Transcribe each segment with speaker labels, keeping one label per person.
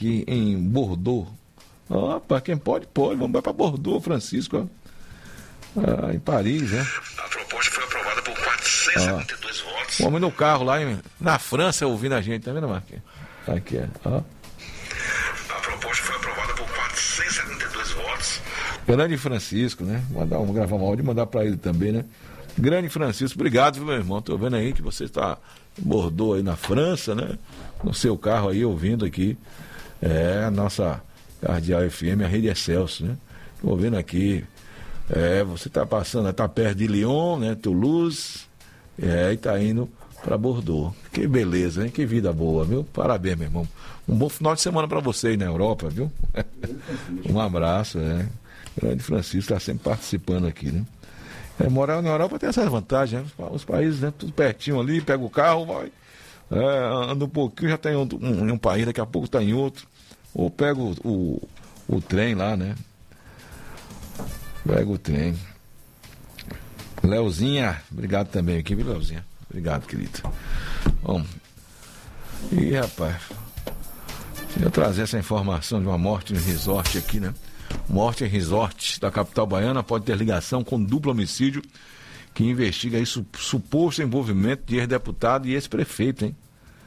Speaker 1: aqui em Bordeaux. Opa, quem pode, vamos para Bordeaux, Francisco. Em Paris, né?
Speaker 2: A proposta foi aprovada por 472 votos.
Speaker 1: O homem no carro lá na França ouvindo a gente, tá vendo, Marquinhos? Aqui, ó.
Speaker 2: A proposta foi aprovada por 472 votos.
Speaker 1: Grande Francisco, né? Vamos gravar uma áudio e mandar para ele também, né? Grande Francisco, obrigado, meu irmão. Tô vendo aí que você está em Bordeaux aí na França, né? No seu carro aí, ouvindo aqui. A nossa Cardeal FM, a Rede Excelsior, né? Tô ouvindo aqui. Você está passando, está perto de Lyon, né? Toulouse. E tá indo para Bordeaux. Que beleza, hein? Que vida boa, viu? Parabéns, meu irmão. Um bom final de semana para você aí na Europa, viu? Um abraço, Grande Francisco está sempre participando aqui, né? Morar na Europa tem essas vantagens, né? Os países, né? Tudo pertinho ali, pega o carro, vai. Anda um pouquinho, já está em um país, daqui a pouco está em outro. Ou pega o trem lá, né? Pega o trem. Leozinha, obrigado também aqui, viu, Leozinha? Obrigado, querido. Bom, e rapaz, eu trazer essa informação de uma morte em resort aqui, né? Morte em resort da capital baiana pode ter ligação com duplo homicídio que investiga isso, suposto envolvimento de ex-deputado e ex-prefeito, hein?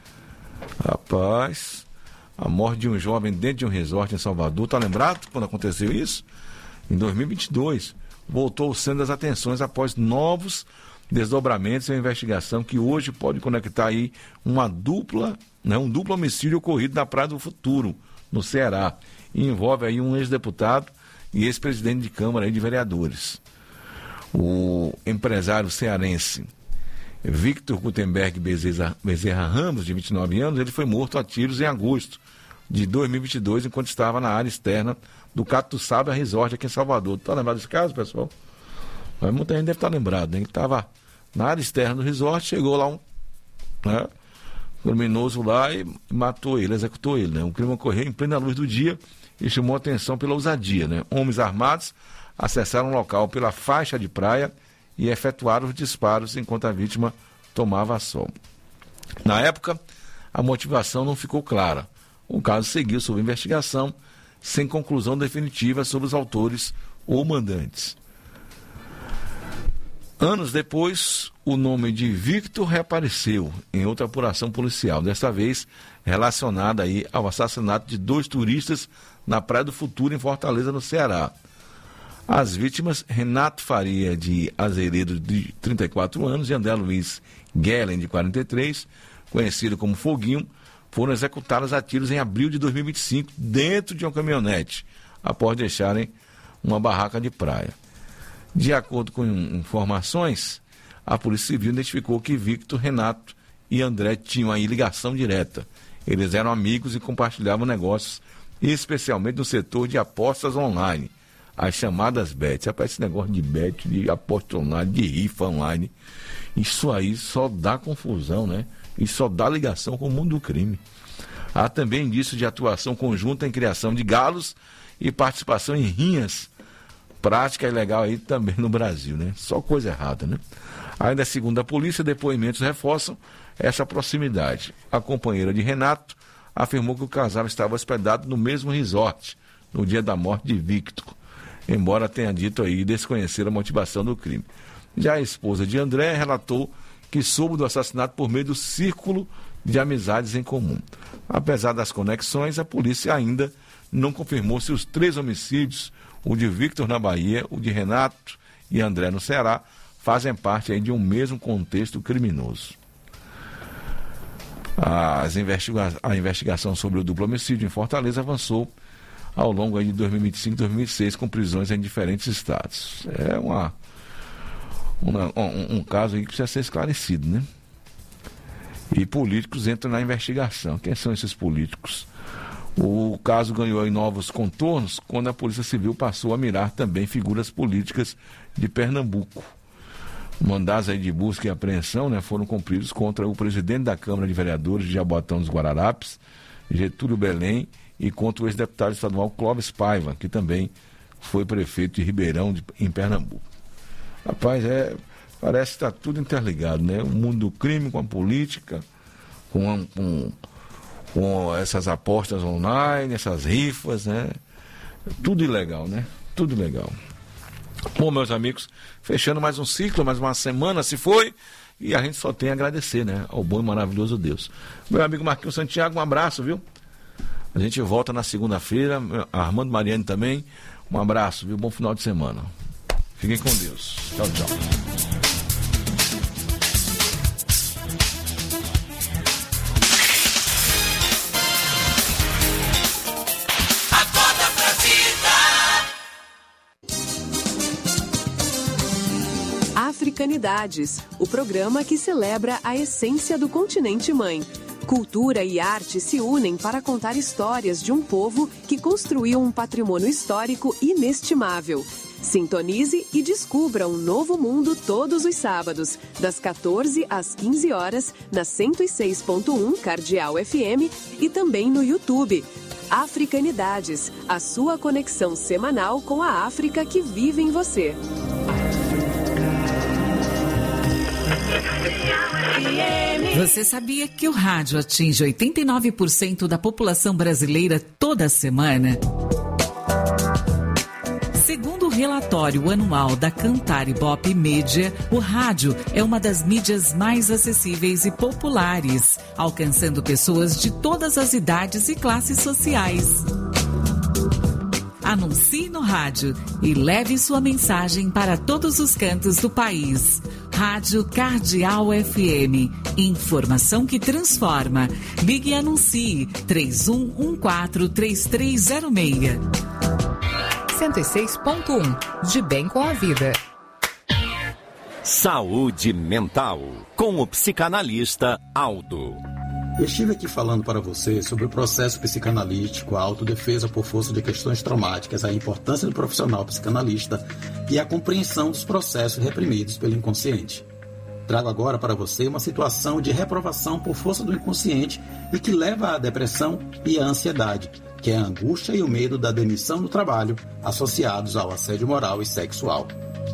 Speaker 1: Rapaz, a morte de um jovem dentro de um resort em Salvador, tá lembrado quando aconteceu isso? Em 2022, voltou o centro das atenções após novos desdobramentos em uma investigação que hoje pode conectar aí um duplo homicídio ocorrido na Praia do Futuro, no Ceará, e envolve aí um ex-deputado e ex-presidente de Câmara de Vereadores. O empresário cearense Victor Gutenberg Bezerra Ramos, de 29 anos, ele foi morto a tiros em agosto de 2022, enquanto estava na área externa do Catuçaba Resort aqui em Salvador. Está lembrado desse caso, pessoal? Mas muita gente deve estar lembrado, né? Ele estava na área externa do resort, chegou lá um criminoso lá e matou ele, executou ele, né? O crime ocorreu em plena luz do dia e chamou a atenção pela ousadia, né? Homens armados acessaram o local pela faixa de praia e efetuaram os disparos enquanto a vítima tomava sol. Na época, a motivação não ficou clara. O caso seguiu sob investigação, sem conclusão definitiva sobre os autores ou mandantes. Anos depois, o nome de Victor reapareceu em outra apuração policial, desta vez relacionada aí ao assassinato de 2 turistas na Praia do Futuro, em Fortaleza, no Ceará. As vítimas, Renato Faria de Azeredo, de 34 anos, e André Luiz Guellen, de 43, conhecido como Foguinho, foram executadas a tiros em abril de 2025, dentro de uma caminhonete, após deixarem uma barraca de praia. De acordo com informações, a Polícia Civil identificou que Victor, Renato e André tinham aí ligação direta. Eles eram amigos e compartilhavam negócios, especialmente no setor de apostas online, as chamadas bets. Rapaz, esse negócio de bet, de aposta online, de rifa online, isso aí só dá confusão, né? E só dá ligação com o mundo do crime. Há também indícios de atuação conjunta em criação de galos e participação em rinhas, prática ilegal aí também no Brasil, né? Só coisa errada, né? Ainda segundo a polícia, depoimentos reforçam essa proximidade. A companheira de Renato afirmou que o casal estava hospedado no mesmo resort no dia da morte de Victor, embora tenha dito aí desconhecer a motivação do crime. Já a esposa de André relatou que soube do assassinato por meio do círculo de amizades em comum. Apesar das conexões, a polícia ainda não confirmou se os 3 homicídios, o de Victor na Bahia, o de Renato e André no Ceará, fazem parte aí de um mesmo contexto criminoso. A investigação sobre o duplo homicídio em Fortaleza avançou ao longo aí de 2025 e 2026, com prisões em diferentes estados. É um caso aí que precisa ser esclarecido, né? E políticos entram na investigação. Quem são esses políticos? O caso ganhou aí novos contornos quando a Polícia Civil passou a mirar também figuras políticas de Pernambuco. Mandados aí de busca e apreensão, né, foram cumpridos contra o presidente da Câmara de Vereadores de Jaboatão dos Guararapes, Getúlio Belém, e contra o ex-deputado estadual Clóvis Paiva, que também foi prefeito de Ribeirão, em Pernambuco. Rapaz, parece que está tudo interligado, né? O mundo do crime com a política, com com essas apostas online, essas rifas, né? Tudo ilegal, né? Tudo ilegal. Bom, meus amigos, fechando mais um ciclo, mais uma semana se foi, e a gente só tem a agradecer, né? Ao bom e maravilhoso Deus. Meu amigo Marquinhos Santiago, um abraço, viu? A gente volta na segunda-feira, Armando Mariani também, um abraço, viu? Bom final de semana. Fiquem com Deus. Tchau, tchau.
Speaker 3: Africanidades, o programa que celebra a essência do continente mãe. Cultura e arte se unem para contar histórias de um povo que construiu um patrimônio histórico inestimável. Sintonize e descubra um novo mundo todos os sábados, das 14 às 15 horas, na 106.1 Cardeal FM e também no YouTube. Africanidades, a sua conexão semanal com a África que vive em você.
Speaker 4: Você sabia que o rádio atinge 89% da população brasileira toda semana? Segundo o relatório anual da Cantar Ibope Mídia, o rádio é uma das mídias mais acessíveis e populares, alcançando pessoas de todas as idades e classes sociais. Anuncie no rádio e leve sua mensagem para todos os cantos do país. Rádio Cardeal FM. Informação que transforma. Ligue e anuncie 3114-3306.
Speaker 5: 106.1. De bem com a vida.
Speaker 6: Saúde mental. Com o psicanalista Aldo.
Speaker 7: Eu estive aqui falando para você sobre o processo psicanalítico, a autodefesa por força de questões traumáticas, a importância do profissional psicanalista e a compreensão dos processos reprimidos pelo inconsciente. Trago agora para você uma situação de reprovação por força do inconsciente e que leva à depressão e à ansiedade, que é a angústia e o medo da demissão do trabalho associados ao assédio moral e sexual.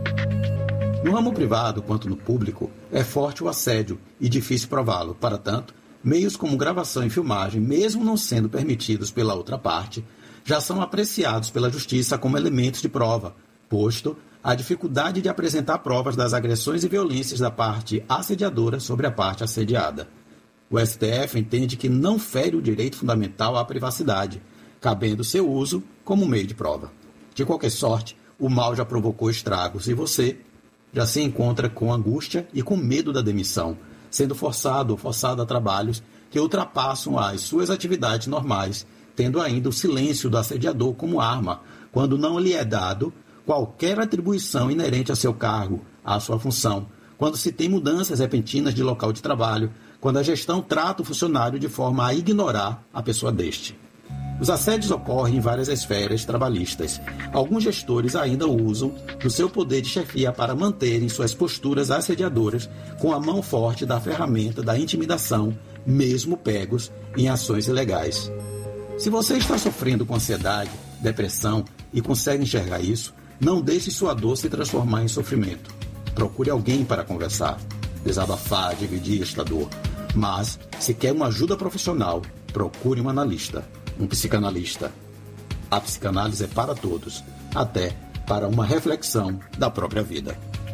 Speaker 7: No ramo privado quanto no público, é forte o assédio e difícil prová-lo. Para tanto, meios como gravação e filmagem, mesmo não sendo permitidos pela outra parte, já são apreciados pela justiça como elementos de prova, posto a dificuldade de apresentar provas das agressões e violências da parte assediadora sobre a parte assediada. O STF entende que não fere o direito fundamental à privacidade, cabendo seu uso como meio de prova. De qualquer sorte, o mal já provocou estragos e você já se encontra com angústia e com medo da demissão, sendo forçado ou forçada a trabalhos que ultrapassam as suas atividades normais, tendo ainda o silêncio do assediador como arma, quando não lhe é dado qualquer atribuição inerente a seu cargo, à sua função, quando se tem mudanças repentinas de local de trabalho, quando a gestão trata o funcionário de forma a ignorar a pessoa deste. Os assédios ocorrem em várias esferas trabalhistas. Alguns gestores ainda usam do seu poder de chefia para manterem suas posturas assediadoras com a mão forte da ferramenta da intimidação, mesmo pegos em ações ilegais. Se você está sofrendo com ansiedade, depressão e consegue enxergar isso, não deixe sua dor se transformar em sofrimento. Procure alguém para conversar, desabafar, dividir esta dor. Mas, se quer uma ajuda profissional, procure um analista. Um psicanalista. A psicanálise é para todos, até para uma reflexão da própria vida.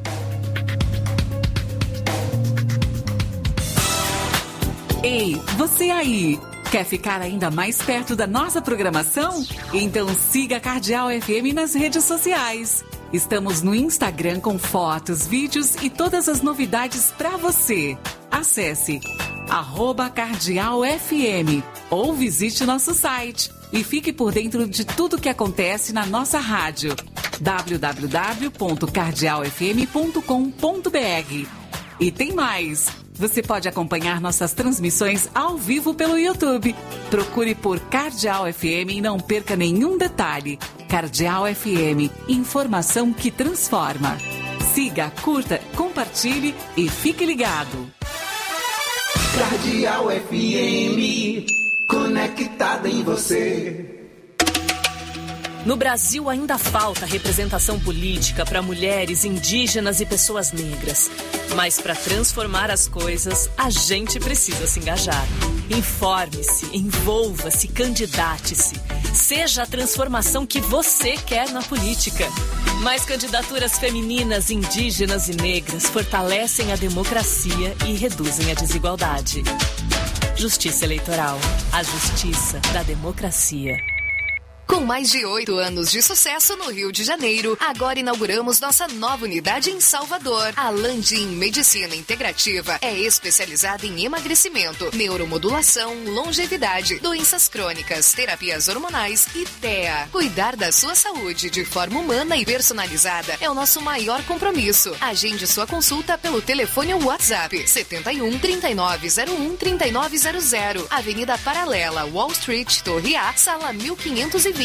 Speaker 4: Ei, você aí! Quer ficar ainda mais perto da nossa programação? Então siga a Cardeal FM nas redes sociais. Estamos no Instagram com fotos, vídeos e todas as novidades para você. Acesse @cardealfm ou visite nosso site e fique por dentro de tudo que acontece na nossa rádio www.cardealfm.com.br. E tem mais! Você pode acompanhar nossas transmissões ao vivo pelo YouTube. Procure por Cardeal FM e não perca nenhum detalhe. Cardeal FM, informação que transforma. Siga, curta, compartilhe e fique ligado.
Speaker 8: Cardeal FM, conectada em você. No Brasil ainda falta representação política para mulheres, indígenas e pessoas negras. Mas para transformar as coisas, a gente precisa se engajar. Informe-se, envolva-se, candidate-se. Seja a transformação que você quer na política. Mais candidaturas femininas, indígenas e negras fortalecem a democracia e reduzem a desigualdade. Justiça Eleitoral. A justiça da democracia.
Speaker 5: Com mais de 8 anos de sucesso no Rio de Janeiro, agora inauguramos nossa nova unidade em Salvador. A Landim Medicina Integrativa é especializada em emagrecimento, neuromodulação, longevidade, doenças crônicas, terapias hormonais e TEA. Cuidar da sua saúde de forma humana e personalizada é o nosso maior compromisso. Agende sua consulta pelo telefone ou WhatsApp 71 3901 3900, Avenida Paralela, Wall Street, Torre A, Sala 1520.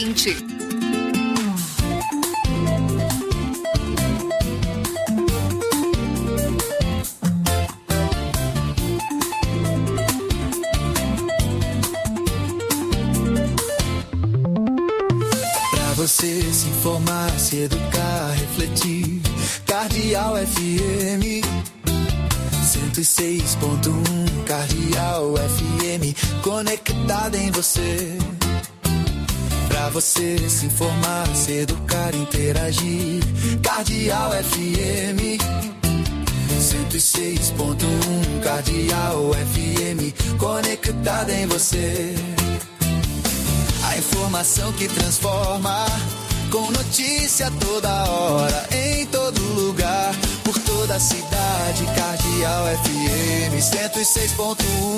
Speaker 9: Pra você se informar, se educar, refletir. Cardeal FM 106.1. Cardeal FM conectada em você. Pra você se informar, se educar, interagir. Cardeal FM 106.1. Cardeal FM conectada em você. A informação que transforma, com notícia toda hora, em todo lugar, por toda a cidade. Cardeal FM 106.1.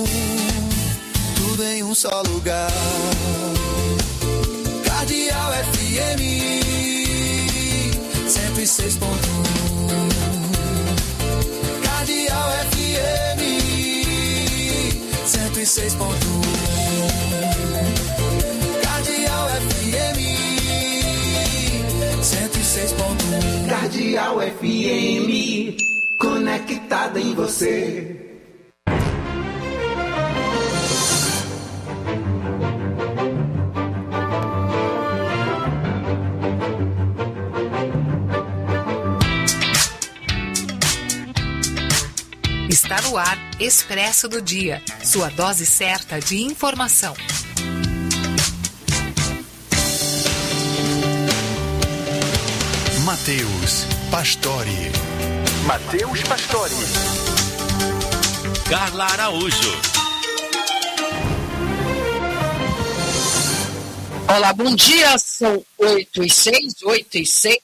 Speaker 9: Tudo em um só lugar. Cardeal FM 106.1. Cardeal FM 106.1. Cardeal FM 106.1.
Speaker 10: Cardeal FM conectada em você.
Speaker 5: Está no ar, Expresso do Dia, sua dose certa de informação.
Speaker 11: Matheus Pastore.
Speaker 6: Matheus Pastore. Carla Araújo.
Speaker 12: Olá, bom dia, são 8h06, 8h06.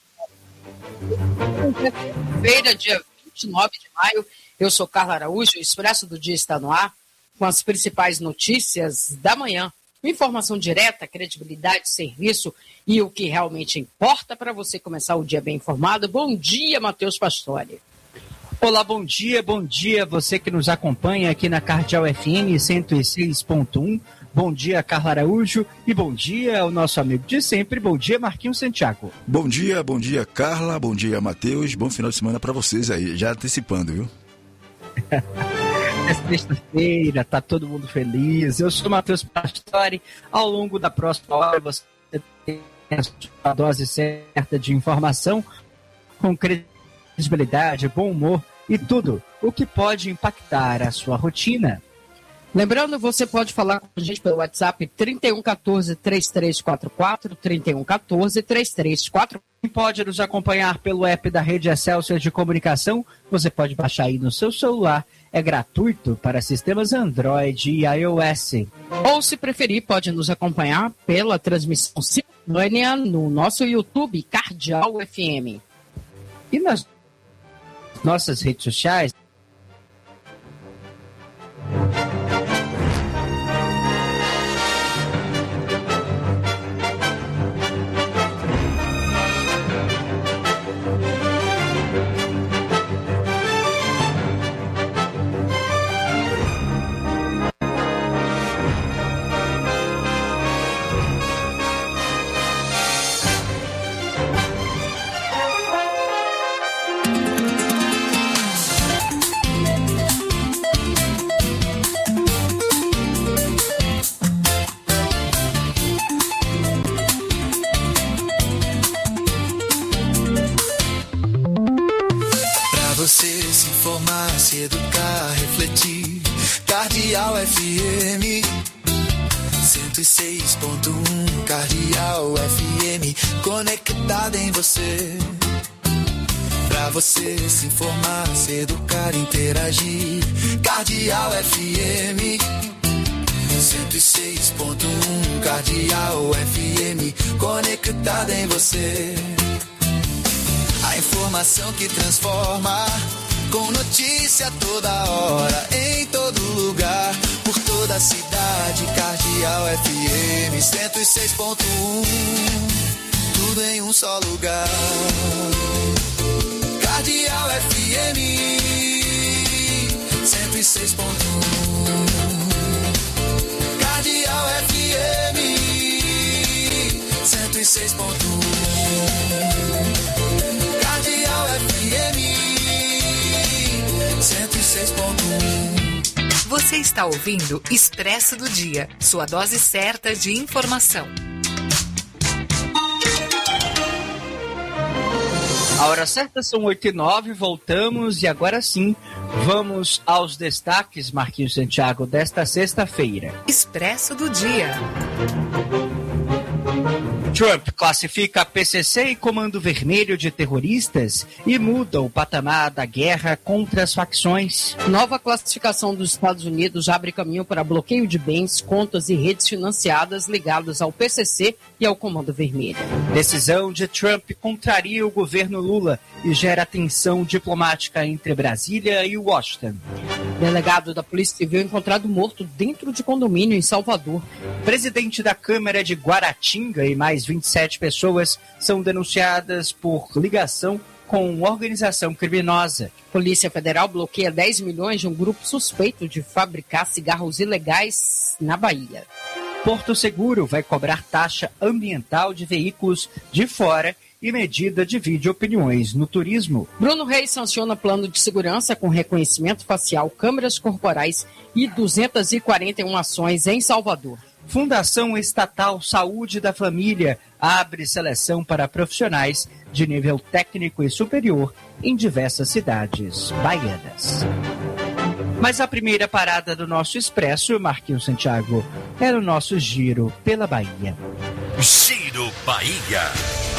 Speaker 12: Feira, dia 29 de maio. Eu sou Carla Araújo, o Expresso do Dia está no ar, com as principais notícias da manhã. Informação direta, credibilidade, serviço e o que realmente importa para você começar o dia bem informado. Bom dia, Matheus Pastore.
Speaker 13: Olá, bom dia você que nos acompanha aqui na Cardeal FM 106.1. Bom dia, Carla Araújo, e bom dia ao nosso amigo de sempre, bom dia, Marquinhos Santiago.
Speaker 14: Bom dia, Carla, bom dia, Matheus, bom final de semana para vocês aí, já antecipando, viu?
Speaker 13: É sexta-feira, tá todo mundo feliz. Eu sou o Matheus Pastore. Ao longo da próxima hora você tem a dose certa de informação com credibilidade, bom humor e tudo o que pode impactar a sua rotina.
Speaker 12: Lembrando, você pode falar com a gente pelo WhatsApp 3114-3344, 3114-3344.
Speaker 13: Pode nos acompanhar pelo app da Rede Excelsior de Comunicação. Você pode baixar aí no seu celular. É gratuito para sistemas Android e iOS.
Speaker 12: Ou, se preferir, pode nos acompanhar pela transmissão simultânea no nosso YouTube, Cardeal FM.
Speaker 13: E nas nossas redes sociais.
Speaker 9: se educar, refletir. Cardeal FM 106.1, Cardeal FM, conectada em você. Pra você se informar, se educar, interagir. Cardeal FM 106.1, Cardeal FM, conectada em você. A informação que transforma, com notícia toda hora, em todo lugar, por toda a cidade. Cardeal FM 106.1, tudo em um só lugar. Cardeal FM 106.1, Cardeal FM 106.1, Cardeal FM 106.1.
Speaker 5: Você está ouvindo Expresso do Dia, sua dose certa de informação.
Speaker 13: A hora certa são 8h09, voltamos e agora sim, vamos aos destaques, Marquinhos Santiago, desta sexta-feira.
Speaker 5: Expresso do Dia.
Speaker 13: Trump classifica a PCC e Comando Vermelho de terroristas e muda o patamar da guerra contra as facções.
Speaker 12: Nova classificação dos Estados Unidos abre caminho para bloqueio de bens, contas e redes financiadas ligadas ao PCC e ao Comando Vermelho.
Speaker 13: Decisão de Trump contraria o governo Lula e gera tensão diplomática entre Brasília e Washington.
Speaker 12: Delegado da Polícia Civil encontrado morto dentro de condomínio em Salvador.
Speaker 13: Presidente da Câmara de Guaratinga e mais 27 pessoas são denunciadas por ligação com organização criminosa.
Speaker 12: Polícia Federal bloqueia 10 milhões de um grupo suspeito de fabricar cigarros ilegais na Bahia.
Speaker 13: Porto Seguro vai cobrar taxa ambiental de veículos de fora e medida divide opiniões no turismo.
Speaker 12: Bruno Reis sanciona plano de segurança com reconhecimento facial, câmeras corporais e 241 ações em Salvador.
Speaker 13: Fundação Estatal Saúde da Família abre seleção para profissionais de nível técnico e superior em diversas cidades baianas. Mas a primeira parada do nosso Expresso, Marquinhos Santiago, era o nosso Giro pela Bahia.
Speaker 6: Giro Bahia.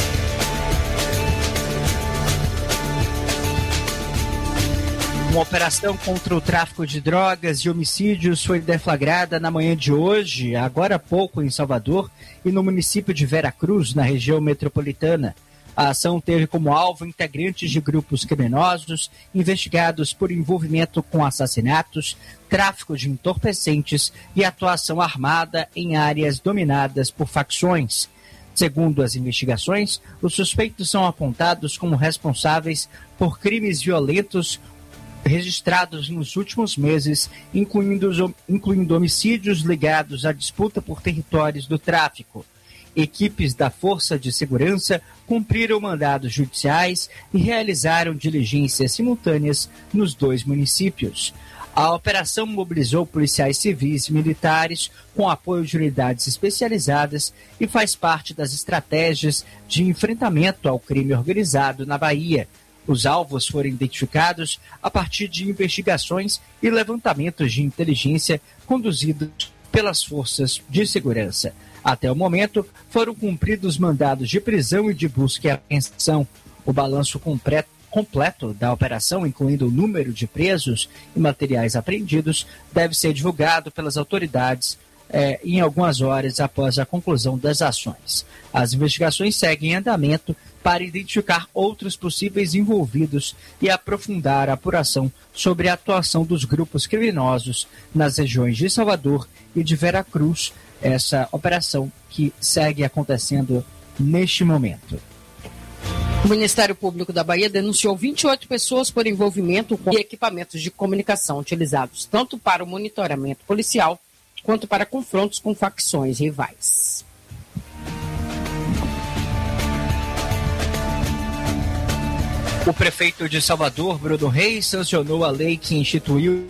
Speaker 13: Uma operação contra o tráfico de drogas e homicídios foi deflagrada na manhã de hoje, agora há pouco, em Salvador e no município de Veracruz, na região metropolitana. A ação teve como alvo integrantes de grupos criminosos investigados por envolvimento com assassinatos, tráfico de entorpecentes e atuação armada em áreas dominadas por facções. Segundo as investigações, os suspeitos são apontados como responsáveis por crimes violentos registrados nos últimos meses, incluindo homicídios ligados à disputa por territórios do tráfico. Equipes da Força de Segurança cumpriram mandados judiciais e realizaram diligências simultâneas nos 2 municípios. A operação mobilizou policiais civis e militares com apoio de unidades especializadas e faz parte das estratégias de enfrentamento ao crime organizado na Bahia. Os alvos foram identificados a partir de investigações e levantamentos de inteligência conduzidos pelas forças de segurança. Até o momento, foram cumpridos mandados de prisão e de busca e apreensão. O balanço completo da operação, incluindo o número de presos e materiais apreendidos, deve ser divulgado pelas autoridades em algumas horas após a conclusão das ações. As investigações seguem em andamento para identificar outros possíveis envolvidos e aprofundar a apuração sobre a atuação dos grupos criminosos nas regiões de Salvador e de Veracruz, essa operação que segue acontecendo neste momento.
Speaker 12: O Ministério Público da Bahia denunciou 28 pessoas por envolvimento com equipamentos de comunicação utilizados tanto para o monitoramento policial quanto para confrontos com facções rivais.
Speaker 13: O prefeito de Salvador, Bruno Reis, sancionou a lei que instituiu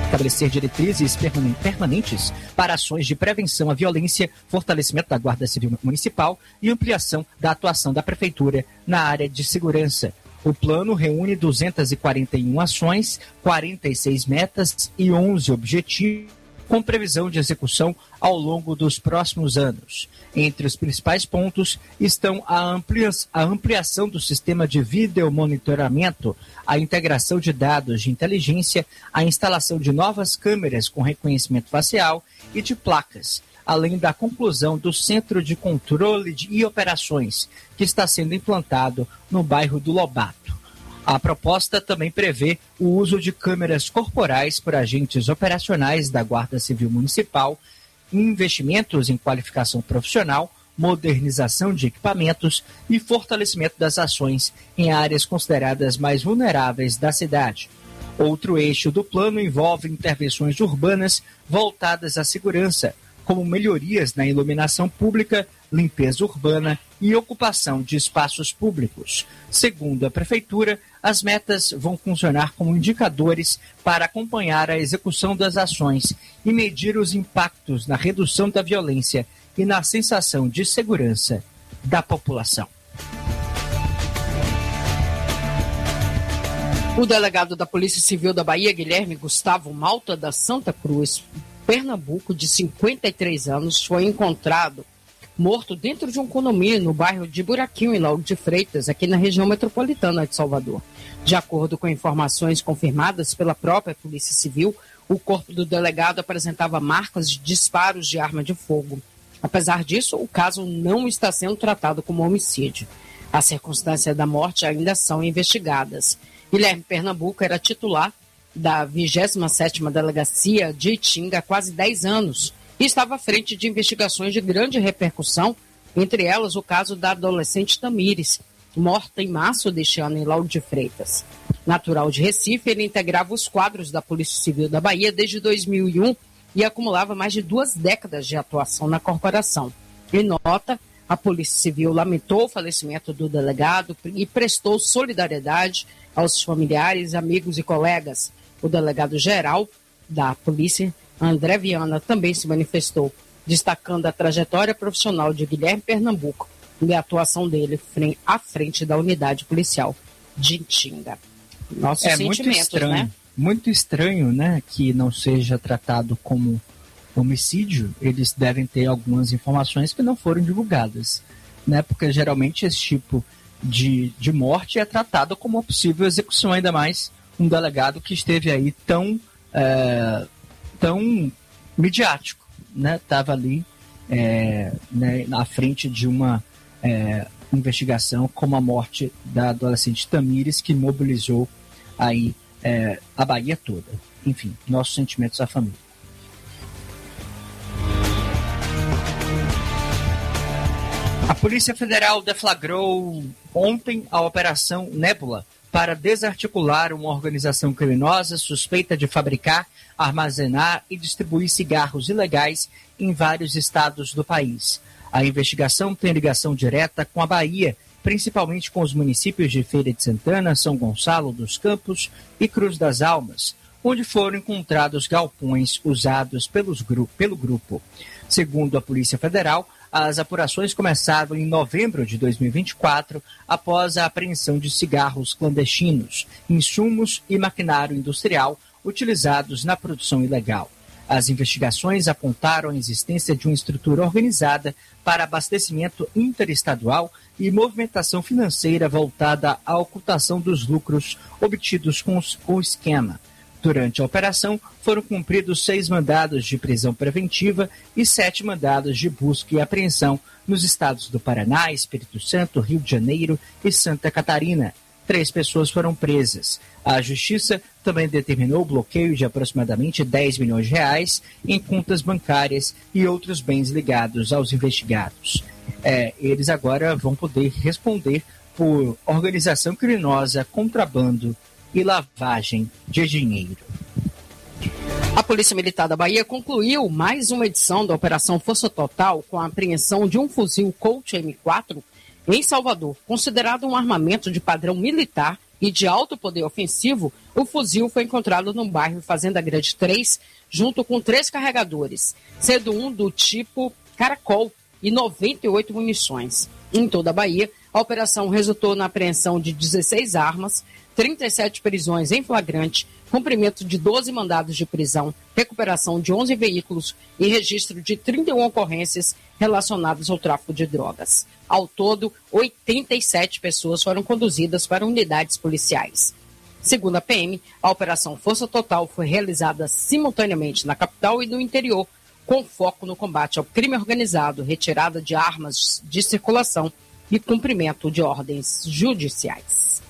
Speaker 13: estabelecer diretrizes permanentes para ações de prevenção à violência, fortalecimento da Guarda Civil Municipal e ampliação da atuação da Prefeitura na área de segurança. O plano reúne 241 ações, 46 metas e 11 objetivos, com previsão de execução ao longo dos próximos anos. Entre os principais pontos estão a ampliação do sistema de videomonitoramento, a integração de dados de inteligência, a instalação de novas câmeras com reconhecimento facial e de placas, além da conclusão do Centro de Controle e Operações, que está sendo implantado no bairro do Lobato. A proposta também prevê o uso de câmeras corporais por agentes operacionais da Guarda Civil Municipal, investimentos em qualificação profissional, modernização de equipamentos e fortalecimento das ações em áreas consideradas mais vulneráveis da cidade. Outro eixo do plano envolve intervenções urbanas voltadas à segurança, como melhorias na iluminação pública, limpeza urbana e ocupação de espaços públicos. Segundo a Prefeitura, as metas vão funcionar como indicadores para acompanhar a execução das ações e medir os impactos na redução da violência e na sensação de segurança da população.
Speaker 12: O delegado da Polícia Civil da Bahia, Guilherme Gustavo Malta da Santa Cruz, Pernambuco, de 53 anos, foi encontrado morto dentro de um condomínio no bairro de Buraquinho, em Lauro de Freitas, aqui na região metropolitana de Salvador. De acordo com informações confirmadas pela própria Polícia Civil, o corpo do delegado apresentava marcas de disparos de arma de fogo. Apesar disso, o caso não está sendo tratado como homicídio. As circunstâncias da morte ainda são investigadas. Guilherme Pernambuco era titular da 27ª Delegacia de Itinga há quase 10 anos e estava à frente de investigações de grande repercussão, entre elas o caso da adolescente Tamires, morta em março deste ano em Lauro de Freitas. Natural de Recife, ele integrava os quadros da Polícia Civil da Bahia desde 2001 e acumulava mais de 2 décadas de atuação na corporação. Em nota, a Polícia Civil lamentou o falecimento do delegado e prestou solidariedade aos familiares, amigos e colegas. O delegado-geral da Polícia, André Viana, também se manifestou, destacando a trajetória profissional de Guilherme Pernambuco e a atuação dele à frente da unidade policial de Itinga. Nossos sentimentos,
Speaker 13: muito estranho,
Speaker 12: né?
Speaker 13: Muito estranho, né, que não seja tratado como homicídio. Eles devem ter algumas informações que não foram divulgadas, né, porque geralmente esse tipo de morte é tratado como uma possível execução, ainda mais um delegado que esteve aí tão midiático, né? Estava ali né, na frente de uma investigação como a morte da adolescente Tamires, que mobilizou aí a Bahia toda. Enfim, nossos sentimentos à família. A Polícia Federal deflagrou ontem a Operação Nébula para desarticular uma organização criminosa suspeita de fabricar, armazenar e distribuir cigarros ilegais em vários estados do país. A investigação tem ligação direta com a Bahia, principalmente com os municípios de Feira de Santana, São Gonçalo dos Campos e Cruz das Almas, onde foram encontrados galpões usados pelo grupo. Segundo a Polícia Federal, as apurações começaram em novembro de 2024, após a apreensão de cigarros clandestinos, insumos e maquinário industrial utilizados na produção ilegal. As investigações apontaram a existência de uma estrutura organizada para abastecimento interestadual e movimentação financeira voltada à ocultação dos lucros obtidos com o esquema. Durante a operação, foram cumpridos 6 mandados de prisão preventiva e 7 mandados de busca e apreensão nos estados do Paraná, Espírito Santo, Rio de Janeiro e Santa Catarina. 3 pessoas foram presas. A Justiça também determinou o bloqueio de aproximadamente 10 milhões de reais em contas bancárias e outros bens ligados aos investigados. Eles agora vão poder responder por organização criminosa, contrabando e lavagem de dinheiro.
Speaker 12: A Polícia Militar da Bahia concluiu mais uma edição da Operação Força Total com a apreensão de um fuzil Colt M4 em Salvador, considerado um armamento de padrão militar e de alto poder ofensivo, o fuzil foi encontrado no bairro Fazenda Grande 3, junto com 3 carregadores, sendo um do tipo Caracol e 98 munições. Em toda a Bahia, a operação resultou na apreensão de 16 armas, 37 prisões em flagrante, cumprimento de 12 mandados de prisão, recuperação de 11 veículos e registro de 31 ocorrências relacionadas ao tráfico de drogas. Ao todo, 87 pessoas foram conduzidas para unidades policiais. Segundo a PM, a Operação Força Total foi realizada simultaneamente na capital e no interior, com foco no combate ao crime organizado, retirada de armas de circulação e cumprimento de ordens judiciais.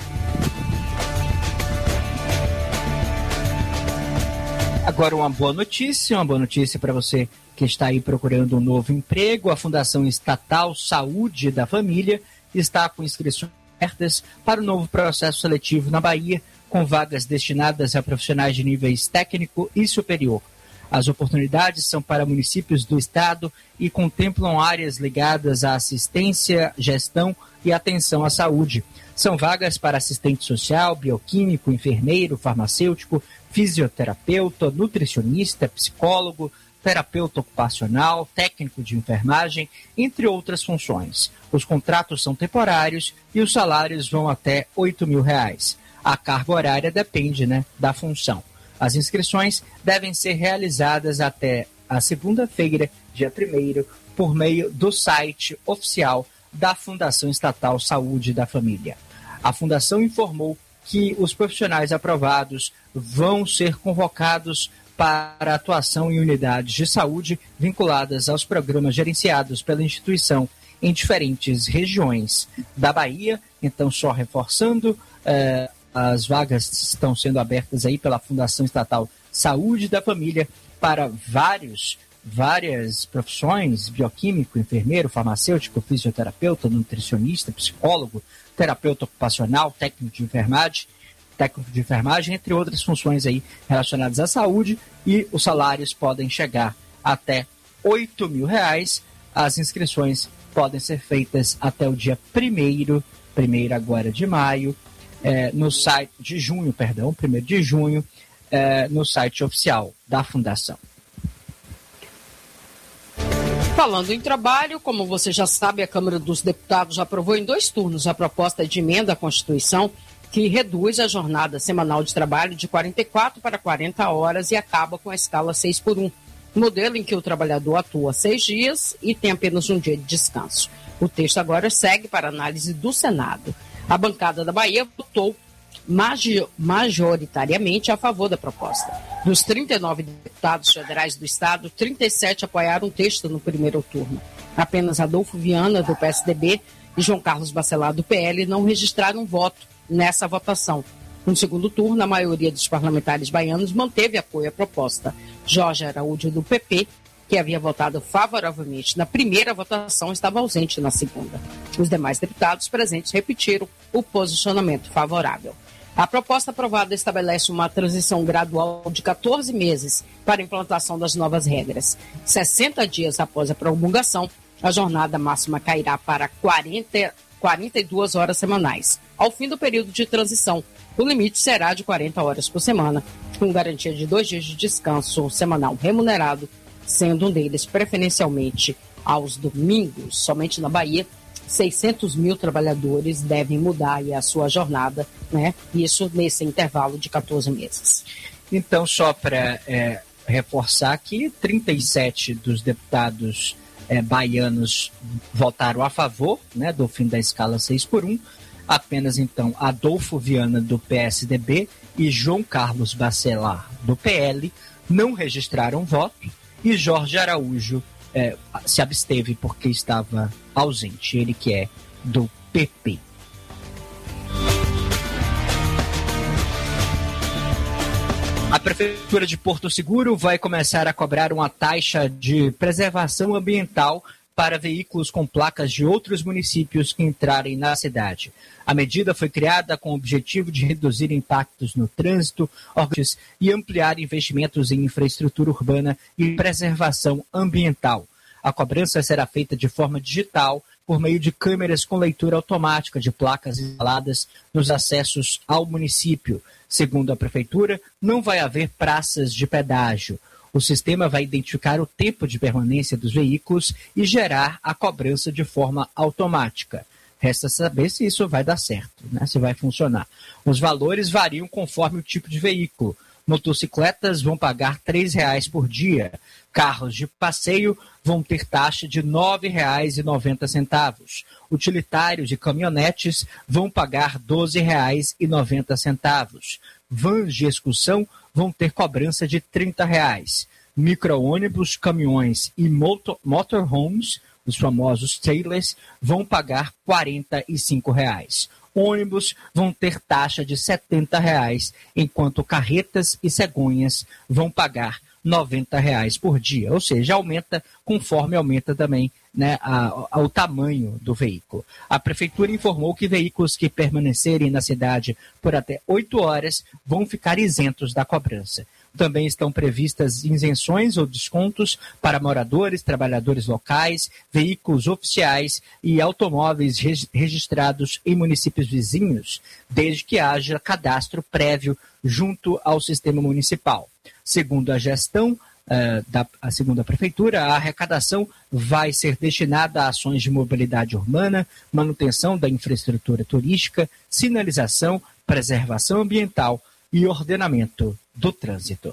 Speaker 13: Agora uma boa notícia para você que está aí procurando um novo emprego. A Fundação Estatal Saúde da Família está com inscrições abertas para o novo processo seletivo na Bahia, com vagas destinadas a profissionais de níveis técnico e superior. As oportunidades são para municípios do estado e contemplam áreas ligadas à assistência, gestão e atenção à saúde. São vagas para assistente social, bioquímico, enfermeiro, farmacêutico, fisioterapeuta, nutricionista, psicólogo, terapeuta ocupacional, técnico de enfermagem, entre outras funções. Os contratos são temporários e os salários vão até R$ 8.000. A carga horária depende, da função. As inscrições devem ser realizadas até a segunda-feira, dia 1º, por meio do site oficial da Fundação Estatal Saúde da Família. A Fundação informou que os profissionais aprovados vão ser convocados para atuação em unidades de saúde vinculadas aos programas gerenciados pela instituição em diferentes regiões da Bahia. Então, só reforçando, as vagas estão sendo abertas aí pela Fundação Estatal Saúde da Família para várias profissões: bioquímico, enfermeiro, farmacêutico, fisioterapeuta, nutricionista, psicólogo, terapeuta ocupacional, técnico de enfermagem, entre outras funções aí relacionadas à saúde, e os salários podem chegar até R$ 8.000. As inscrições podem ser feitas até o dia 1º agora de maio, no site de junho, 1º de junho, no site oficial da Fundação.
Speaker 12: Falando em trabalho, como você já sabe, a Câmara dos Deputados aprovou em 2 turnos a proposta de emenda à Constituição que reduz a jornada semanal de trabalho de 44 para 40 horas e acaba com a escala 6x1, modelo em que o trabalhador atua 6 dias e tem apenas um dia de descanso. O texto agora segue para análise do Senado. A bancada da Bahia votou majoritariamente a favor da proposta. Dos 39 deputados federais do estado, 37 apoiaram o texto no primeiro turno. Apenas Adolfo Viana, do PSDB, e João Carlos Bacelar, do PL, não registraram voto nessa votação. No segundo turno, a maioria dos parlamentares baianos manteve apoio à proposta. Jorge Araújo, do PP, que havia votado favoravelmente na primeira votação, estava ausente na segunda. Os demais deputados presentes repetiram o posicionamento favorável. A proposta aprovada estabelece uma transição gradual de 14 meses para a implantação das novas regras. 60 dias após a promulgação, a jornada máxima cairá para 42 horas semanais. Ao fim do período de transição, o limite será de 40 horas por semana, com garantia de 2 dias de descanso semanal remunerado, sendo um deles preferencialmente aos domingos. Somente na Bahia, 600 mil trabalhadores devem mudar aí a sua jornada, Isso nesse intervalo de 14 meses.
Speaker 13: Então, só para reforçar que 37 dos deputados baianos votaram a favor, do fim da escala 6x1. Apenas, então, Adolfo Viana, do PSDB, e João Carlos Bacelar, do PL, não registraram voto, e Jorge Araújo se absteve porque estava ausente, ele que é do PP. A Prefeitura de Porto Seguro vai começar a cobrar uma taxa de preservação ambiental para veículos com placas de outros municípios que entrarem na cidade. A medida foi criada com o objetivo de reduzir impactos no trânsito e ampliar investimentos em infraestrutura urbana e preservação ambiental. A cobrança será feita de forma digital por meio de câmeras com leitura automática de placas instaladas nos acessos ao município. Segundo a Prefeitura, não vai haver praças de pedágio. O sistema vai identificar o tempo de permanência dos veículos e gerar a cobrança de forma automática. Resta saber se isso vai dar certo, né? Se vai funcionar. Os valores variam conforme o tipo de veículo. Motocicletas vão pagar R$ 3,00 por dia. Carros de passeio vão ter taxa de R$ 9,90. Utilitários e caminhonetes vão pagar R$ 12,90. Vans de excursão vão ter cobrança de R$ 30,00. Micro-ônibus, caminhões e motorhomes, os famosos trailers, vão pagar R$ 45,00. Ônibus vão ter taxa de R$ 70,00, enquanto carretas e cegonhas vão pagar R$ 90,00 por dia. Ou seja, aumenta conforme aumenta também, né, o tamanho do veículo. A Prefeitura informou que veículos que permanecerem na cidade por até 8 horas vão ficar isentos da cobrança. Também estão previstas isenções ou descontos para moradores, trabalhadores locais, veículos oficiais e automóveis registrados em municípios vizinhos, desde que haja cadastro prévio junto ao sistema municipal. Segundo a gestão, segundo a Prefeitura, a arrecadação vai ser destinada a ações de mobilidade urbana, manutenção da infraestrutura turística, sinalização, preservação ambiental e ordenamento do trânsito.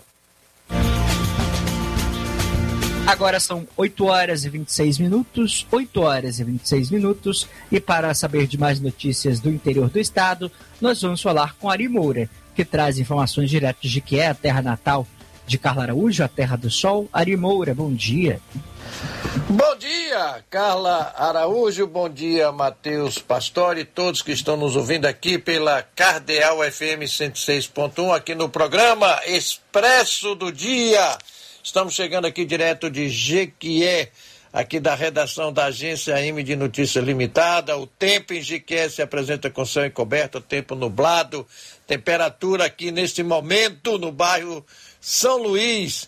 Speaker 13: Agora são 8 horas e 26 minutos, 8 horas e 26 minutos, e para saber de mais notícias do interior do estado, nós vamos falar com Ari Moura, que traz informações diretas de que é a terra natal de Carla Araújo, a terra do sol. Ari Moura, bom dia.
Speaker 15: Bom dia, Carla Araújo, bom dia, Matheus Pastore e todos que estão nos ouvindo aqui pela Cardeal FM 106.1, aqui no programa Expresso do Dia. Estamos chegando aqui direto de Jequié, aqui da redação da agência AM de Notícia Limitada. O tempo em Jequié se apresenta com céu encoberto, tempo nublado, temperatura aqui neste momento no bairro São Luís,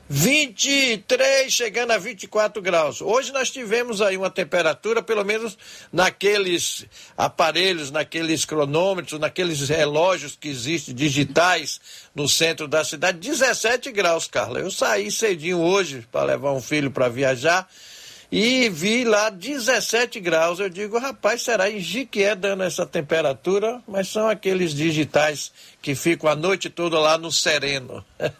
Speaker 15: 23, chegando a 24 graus. Hoje nós tivemos aí uma temperatura, pelo menos naqueles aparelhos, naqueles cronômetros, naqueles relógios que existem digitais no centro da cidade, 17 graus, Carla. Eu saí cedinho hoje para levar um filho para viajar e vi lá 17 graus. Eu digo, rapaz, será em Jequié dando essa temperatura? Mas são aqueles digitais que ficam a noite toda lá no sereno.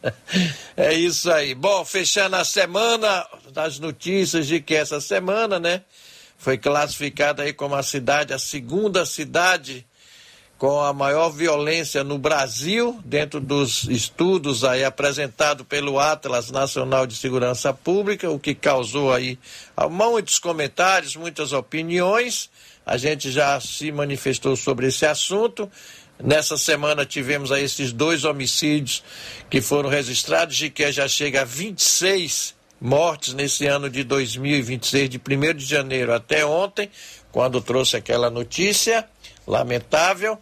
Speaker 15: É isso aí. Bom, fechando a semana das notícias de que essa semana, né, foi classificada aí como a segunda cidade com a maior violência no Brasil, dentro dos estudos aí apresentados pelo Atlas Nacional de Segurança Pública, o que causou aí muitos comentários, muitas opiniões. A gente já se manifestou sobre esse assunto. Nessa semana tivemos aí esses 2 homicídios que foram registrados, de que já chega a 26 mortes nesse ano de 2026, de 1º de janeiro até ontem, quando trouxe aquela notícia lamentável.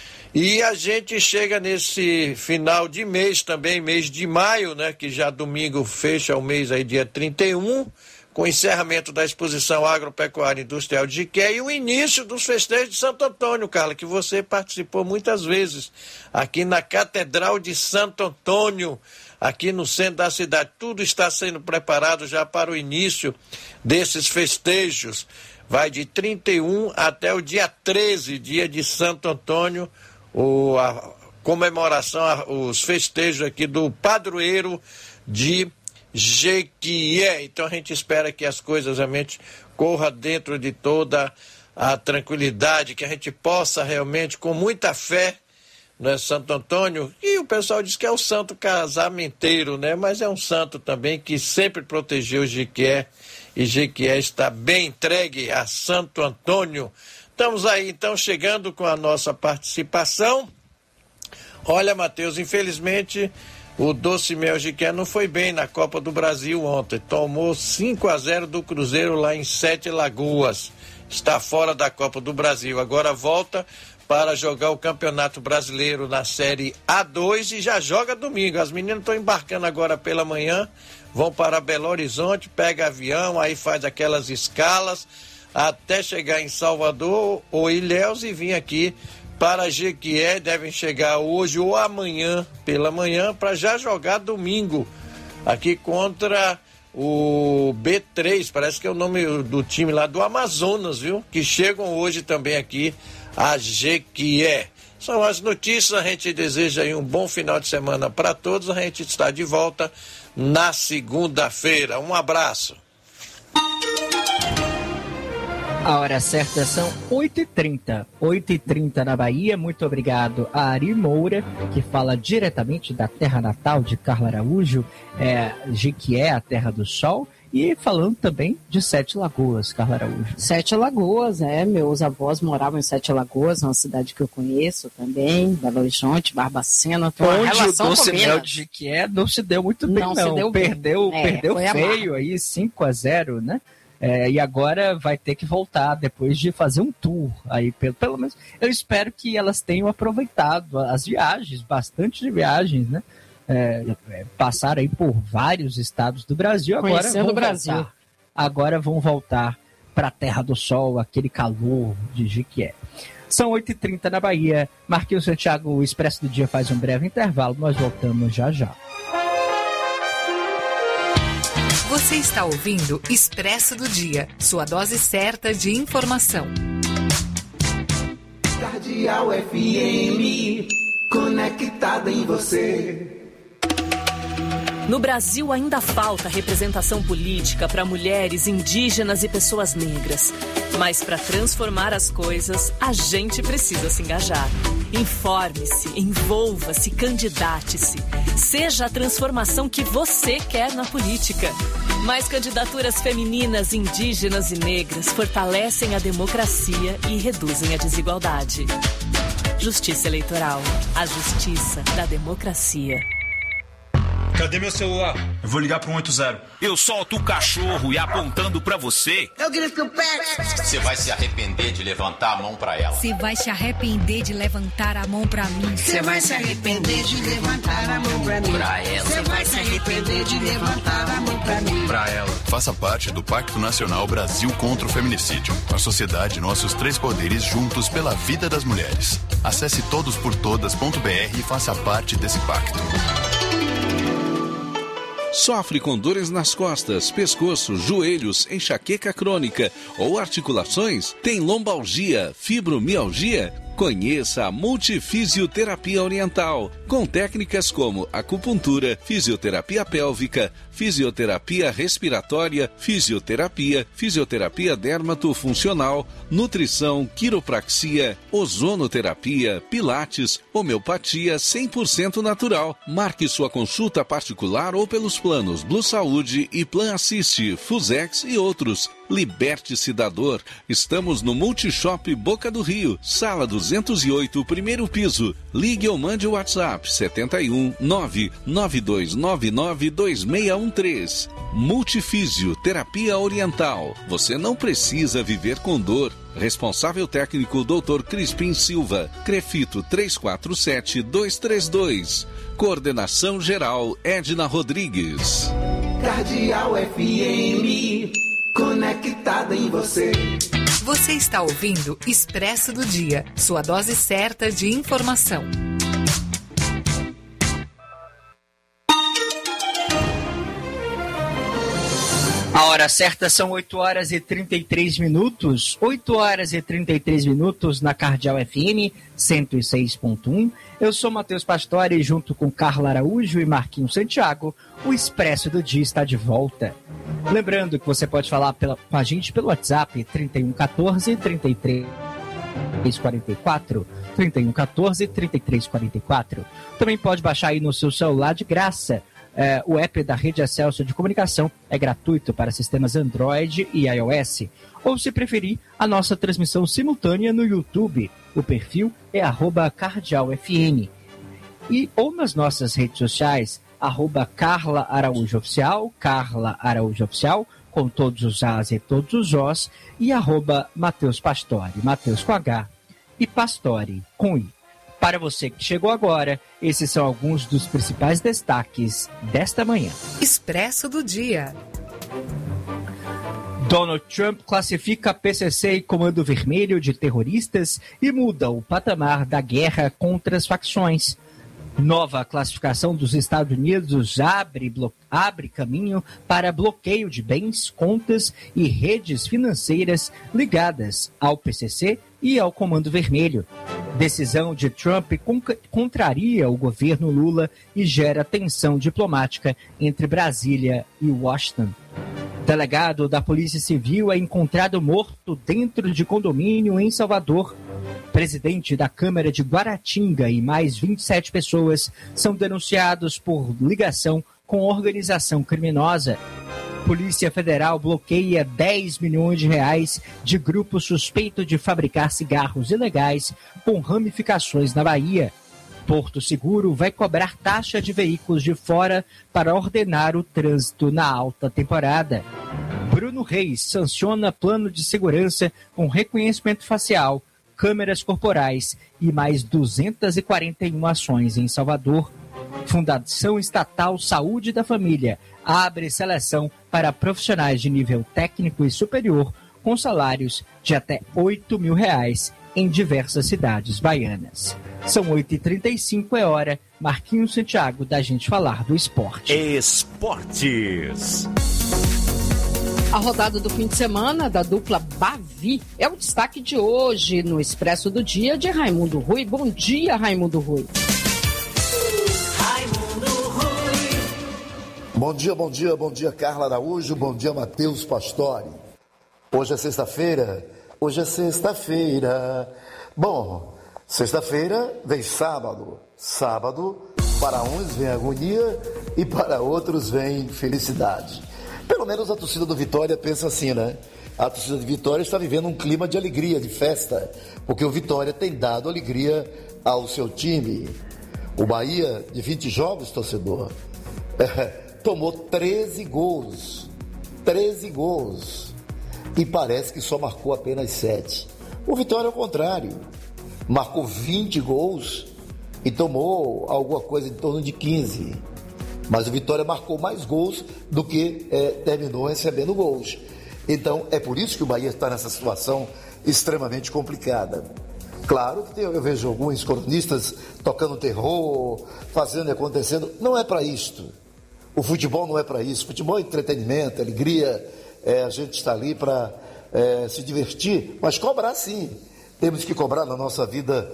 Speaker 15: E a gente chega nesse final de mês também, mês de maio, né, que já domingo fecha o mês aí, dia 31, com o encerramento da exposição agropecuária industrial de Jequié e o início dos festejos de Santo Antônio, Carla, que você participou muitas vezes aqui na Catedral de Santo Antônio, aqui no centro da cidade. Tudo está sendo preparado já para o início desses festejos. Vai de 31 até o dia 13, dia de Santo Antônio, a comemoração, os festejos aqui do padroeiro de Jequié. Então a gente espera que as coisas realmente corram dentro de toda a tranquilidade, que a gente possa realmente, com muita fé, né, Santo Antônio, e o pessoal diz que é o santo casamenteiro, né, mas é um santo também que sempre protegeu Jequié, e Jequié está bem entregue a Santo Antônio. Estamos aí então chegando com a nossa participação. Olha, Matheus, infelizmente o Doce Mel Jequié não foi bem na Copa do Brasil ontem. Tomou 5-0 do Cruzeiro lá em Sete Lagoas. Está fora da Copa do Brasil. Agora volta para jogar o Campeonato Brasileiro na Série A2 e já joga domingo. As meninas estão embarcando agora pela manhã, vão para Belo Horizonte, pega avião, aí faz aquelas escalas. até chegar em Salvador ou Ilhéus e vir aqui para Jequié. Devem chegar hoje ou amanhã pela manhã para já jogar domingo aqui contra o B3, parece que é o nome do time lá do Amazonas, viu? Que chegam hoje também aqui a Jequié. São as notícias, a gente deseja aí um bom final de semana para todos. A gente está de volta na segunda-feira. Um abraço.
Speaker 13: A hora certa são 8h30. 8h30 na Bahia. Muito obrigado a Ari Moura, que fala diretamente da terra natal de Carla Araújo, Jequié, a terra do sol. E falando também de Sete Lagoas, Carla Araújo.
Speaker 12: Sete Lagoas, meus avós moravam em Sete Lagoas, uma cidade que eu conheço também, Belo Horizonte, Barbacena.
Speaker 13: Onde o doce mel de Jequié não se deu muito bem, não. Se deu perdeu feio aí, 5-0, né? E agora vai ter que voltar depois de fazer um tour aí, pelo menos eu espero que elas tenham aproveitado as viagens, bastante de viagens, né? Passaram aí por vários estados do Brasil, agora vão voltar para a Terra do Sol, aquele calor de Jequié. São 8h30 na Bahia. Marquinhos Santiago, o Expresso do Dia faz um breve intervalo, nós voltamos já já.
Speaker 5: Você está ouvindo Expresso do Dia, sua dose certa de informação.
Speaker 10: Cardeal FM, conectada em você.
Speaker 8: No Brasil ainda falta representação política para mulheres, indígenas e pessoas negras. Mas para transformar as coisas, a gente precisa se engajar. Informe-se, envolva-se, candidate-se. Seja a transformação que você quer na política. Mais candidaturas femininas, indígenas e negras fortalecem a democracia e reduzem a desigualdade. Justiça Eleitoral. A justiça da democracia.
Speaker 16: Cadê meu celular? Eu vou ligar pro 180.
Speaker 17: Eu solto o cachorro e apontando pra você.
Speaker 9: Eu grito que o pé.
Speaker 18: Você vai se arrepender de levantar a mão pra ela.
Speaker 19: Você vai se arrepender de levantar a mão pra mim.
Speaker 9: Você vai se arrepender de levantar a mão pra mim.
Speaker 18: Pra ela.
Speaker 9: Você vai se arrepender de levantar a mão pra mim.
Speaker 18: Pra ela.
Speaker 20: Faça parte do Pacto Nacional Brasil contra o Feminicídio. A sociedade, nossos três poderes juntos pela vida das mulheres. Acesse todosportodas.br e faça parte desse pacto.
Speaker 21: Sofre com dores nas costas, pescoço, joelhos, enxaqueca crônica ou articulações? Tem lombalgia, fibromialgia? Conheça a Multifisioterapia Oriental, com técnicas como acupuntura, fisioterapia pélvica, fisioterapia respiratória, fisioterapia dermatofuncional, nutrição, quiropraxia, ozonoterapia, pilates, homeopatia 100% natural. Marque sua consulta particular ou pelos planos Blue Saúde e Plan Assist, Fusex e outros. Liberte-se da dor. Estamos no Multishop Boca do Rio, sala 208, primeiro piso. Ligue ou mande o WhatsApp 71 99299 2613. Multifísio Terapia Oriental. Você não precisa viver com dor. Responsável técnico Dr. Crispim Silva. Crefito 347232. Coordenação geral Edna Rodrigues.
Speaker 10: Cardeal FM, conectada em você.
Speaker 5: Você está ouvindo Expresso do Dia, sua dose certa de informação.
Speaker 13: A hora certa são 8h33. 8h33 na Cardeal FM 106.1. Eu sou Matheus Pastore, junto com Carla Araújo e Marquinhos Santiago. O Expresso do Dia está de volta. Lembrando que você pode falar com a gente pelo WhatsApp 3114 3344. 3114 3344. Também pode baixar aí no seu celular de graça. O app da Rede Excelsior de Comunicação é gratuito para sistemas Android e iOS. Ou, se preferir, a nossa transmissão simultânea no YouTube. O perfil é @cardealfm. Ou nas nossas redes sociais, @Carla Araújo Oficial, Carla Araújo Oficial, com todos os As e todos os Os, e @Matheus Pastore, Matheus com H e Pastore com I. Para você que chegou agora, esses são alguns dos principais destaques desta manhã.
Speaker 5: Expresso do Dia.
Speaker 13: Donald Trump classifica PCC e Comando Vermelho de terroristas e muda o patamar da guerra contra as facções. Nova classificação dos Estados Unidos abre caminho para bloqueio de bens, contas e redes financeiras ligadas ao PCC e ao Comando Vermelho. Decisão de Trump contraria o governo Lula e gera tensão diplomática entre Brasília e Washington. Delegado da Polícia Civil é encontrado morto dentro de condomínio em Salvador. Presidente da Câmara de Guaratinga e mais 27 pessoas são denunciados por ligação com organização criminosa. Polícia Federal bloqueia 10 milhões de reais de grupo suspeito de fabricar cigarros ilegais com ramificações na Bahia. Porto Seguro vai cobrar taxa de veículos de fora para ordenar o trânsito na alta temporada. Bruno Reis sanciona plano de segurança com reconhecimento facial, câmeras corporais e mais 241 ações em Salvador. Fundação Estatal Saúde da Família abre seleção para profissionais de nível técnico e superior com salários de até R$8 mil em diversas cidades baianas. São 8h35, é hora, Marquinhos Santiago, da gente falar do esporte.
Speaker 6: Esportes.
Speaker 12: A rodada do fim de semana da dupla Bavi é o destaque de hoje no Expresso do Dia de Raimundo Rui. Bom dia, Raimundo Rui.
Speaker 2: Bom dia, Carla Araújo, bom dia, Matheus Pastore. Hoje é sexta-feira. Bom, sexta-feira vem sábado. Sábado, para uns vem agonia e para outros vem felicidade. Pelo menos a torcida do Vitória pensa assim, né? A torcida do Vitória está vivendo um clima de alegria, de festa, porque o Vitória tem dado alegria ao seu time. O Bahia, de 20 jogos, torcedor, tomou 13 gols. 13 gols. E parece que só marcou apenas 7. O Vitória, ao contrário, marcou 20 gols e tomou alguma coisa em torno de 15. Mas o Vitória marcou mais gols do que terminou recebendo gols. Então, é por isso que o Bahia está nessa situação extremamente complicada. Claro que eu vejo alguns colunistas tocando terror, fazendo e acontecendo. Não é para isto. O futebol não é para isso. O futebol é entretenimento, alegria. A gente está ali para se divertir, mas cobrar sim. Temos que cobrar na nossa vida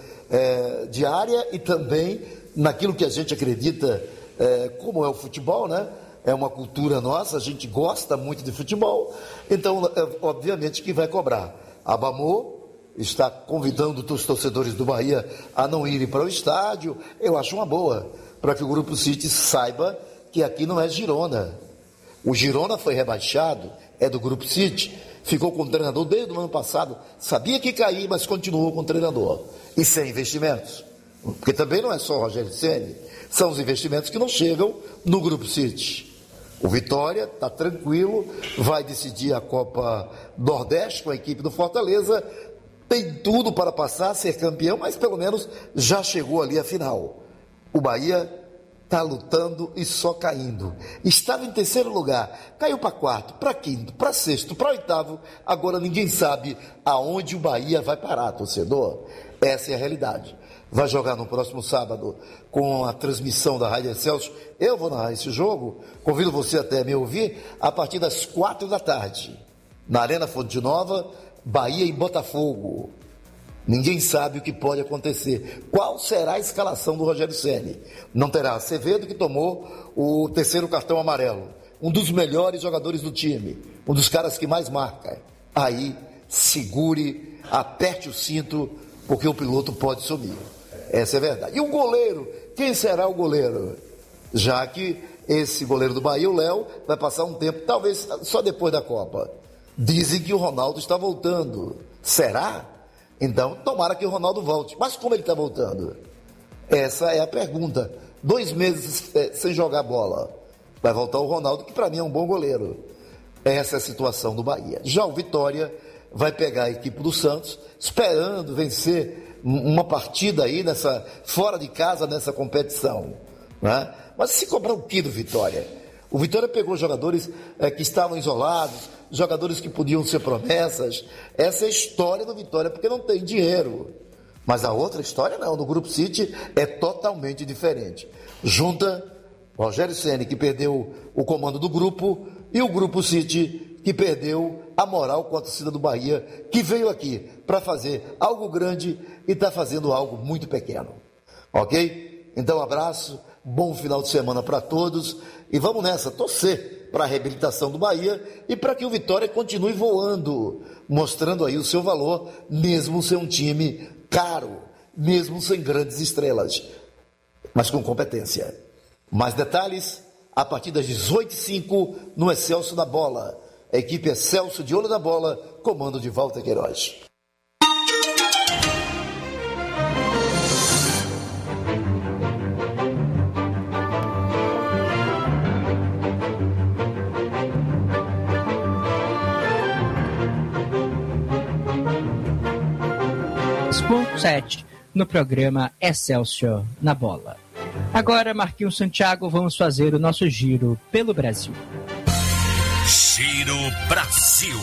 Speaker 2: diária e também naquilo que a gente acredita, como é o futebol, né? É uma cultura nossa, a gente gosta muito de futebol, então obviamente que vai cobrar. A Bamor está convidando os torcedores do Bahia a não irem para o estádio. Eu acho uma boa, para que o Grupo City saiba que aqui não é Girona. O Girona foi rebaixado, é do Grupo City, ficou com o treinador desde o ano passado, sabia que ia cair, mas continuou com o treinador. E sem investimentos. Porque também não é só o Rogério Ceni, são os investimentos que não chegam no Grupo City. O Vitória está tranquilo, vai decidir a Copa Nordeste com a equipe do Fortaleza, tem tudo para passar, ser campeão, mas pelo menos já chegou ali à final. O Bahia está lutando e só caindo. Estava em terceiro lugar, caiu para quarto, para quinto, para sexto, para oitavo. Agora ninguém sabe aonde o Bahia vai parar, torcedor. Essa é a realidade. Vai jogar no próximo sábado com a transmissão da Rádio Excelsior. Eu vou narrar esse jogo, convido você até a me ouvir, a partir das 4 da tarde. Na Arena Fonte Nova, Bahia e Botafogo. Ninguém sabe o que pode acontecer. Qual será a escalação do Rogério Ceni? Não terá Acevedo, que tomou o terceiro cartão amarelo. Um dos melhores jogadores do time. Um dos caras que mais marca. Aí, segure, aperte o cinto, porque o piloto pode sumir. Essa é a verdade. E o goleiro? Quem será o goleiro? Já que esse goleiro do Bahia, o Léo, vai passar um tempo, talvez só depois da Copa. Dizem que o Ronaldo está voltando. Será? Então, tomara que o Ronaldo volte. Mas como ele está voltando? Essa é a pergunta. 2 meses sem jogar bola. Vai voltar o Ronaldo, que para mim é um bom goleiro. Essa é a situação do Bahia. Já o Vitória vai pegar a equipe do Santos, esperando vencer uma partida aí, fora de casa, nessa competição. Né? Mas se cobrar o que do Vitória? O Vitória pegou jogadores que estavam isolados, jogadores que podiam ser promessas. Essa é a história do Vitória, porque não tem dinheiro. Mas a outra história não, do Grupo City é totalmente diferente. Junta Rogério Ceni, que perdeu o comando do grupo, e o Grupo City, que perdeu a moral com a torcida do Bahia, que veio aqui para fazer algo grande e está fazendo algo muito pequeno. Ok? Então, abraço, bom final de semana para todos e vamos nessa, torcer para a reabilitação do Bahia e para que o Vitória continue voando, mostrando aí o seu valor, mesmo sem um time caro, mesmo sem grandes estrelas, mas com competência. Mais detalhes a partir das 18h05 no Excelso da Bola. A equipe Excelso de Olho da Bola, comando de Walter Queiroz.
Speaker 13: Ponto 7 no programa Excelsior na Bola. Agora, Marquinhos Santiago, vamos fazer o nosso giro pelo Brasil.
Speaker 17: Giro Brasil.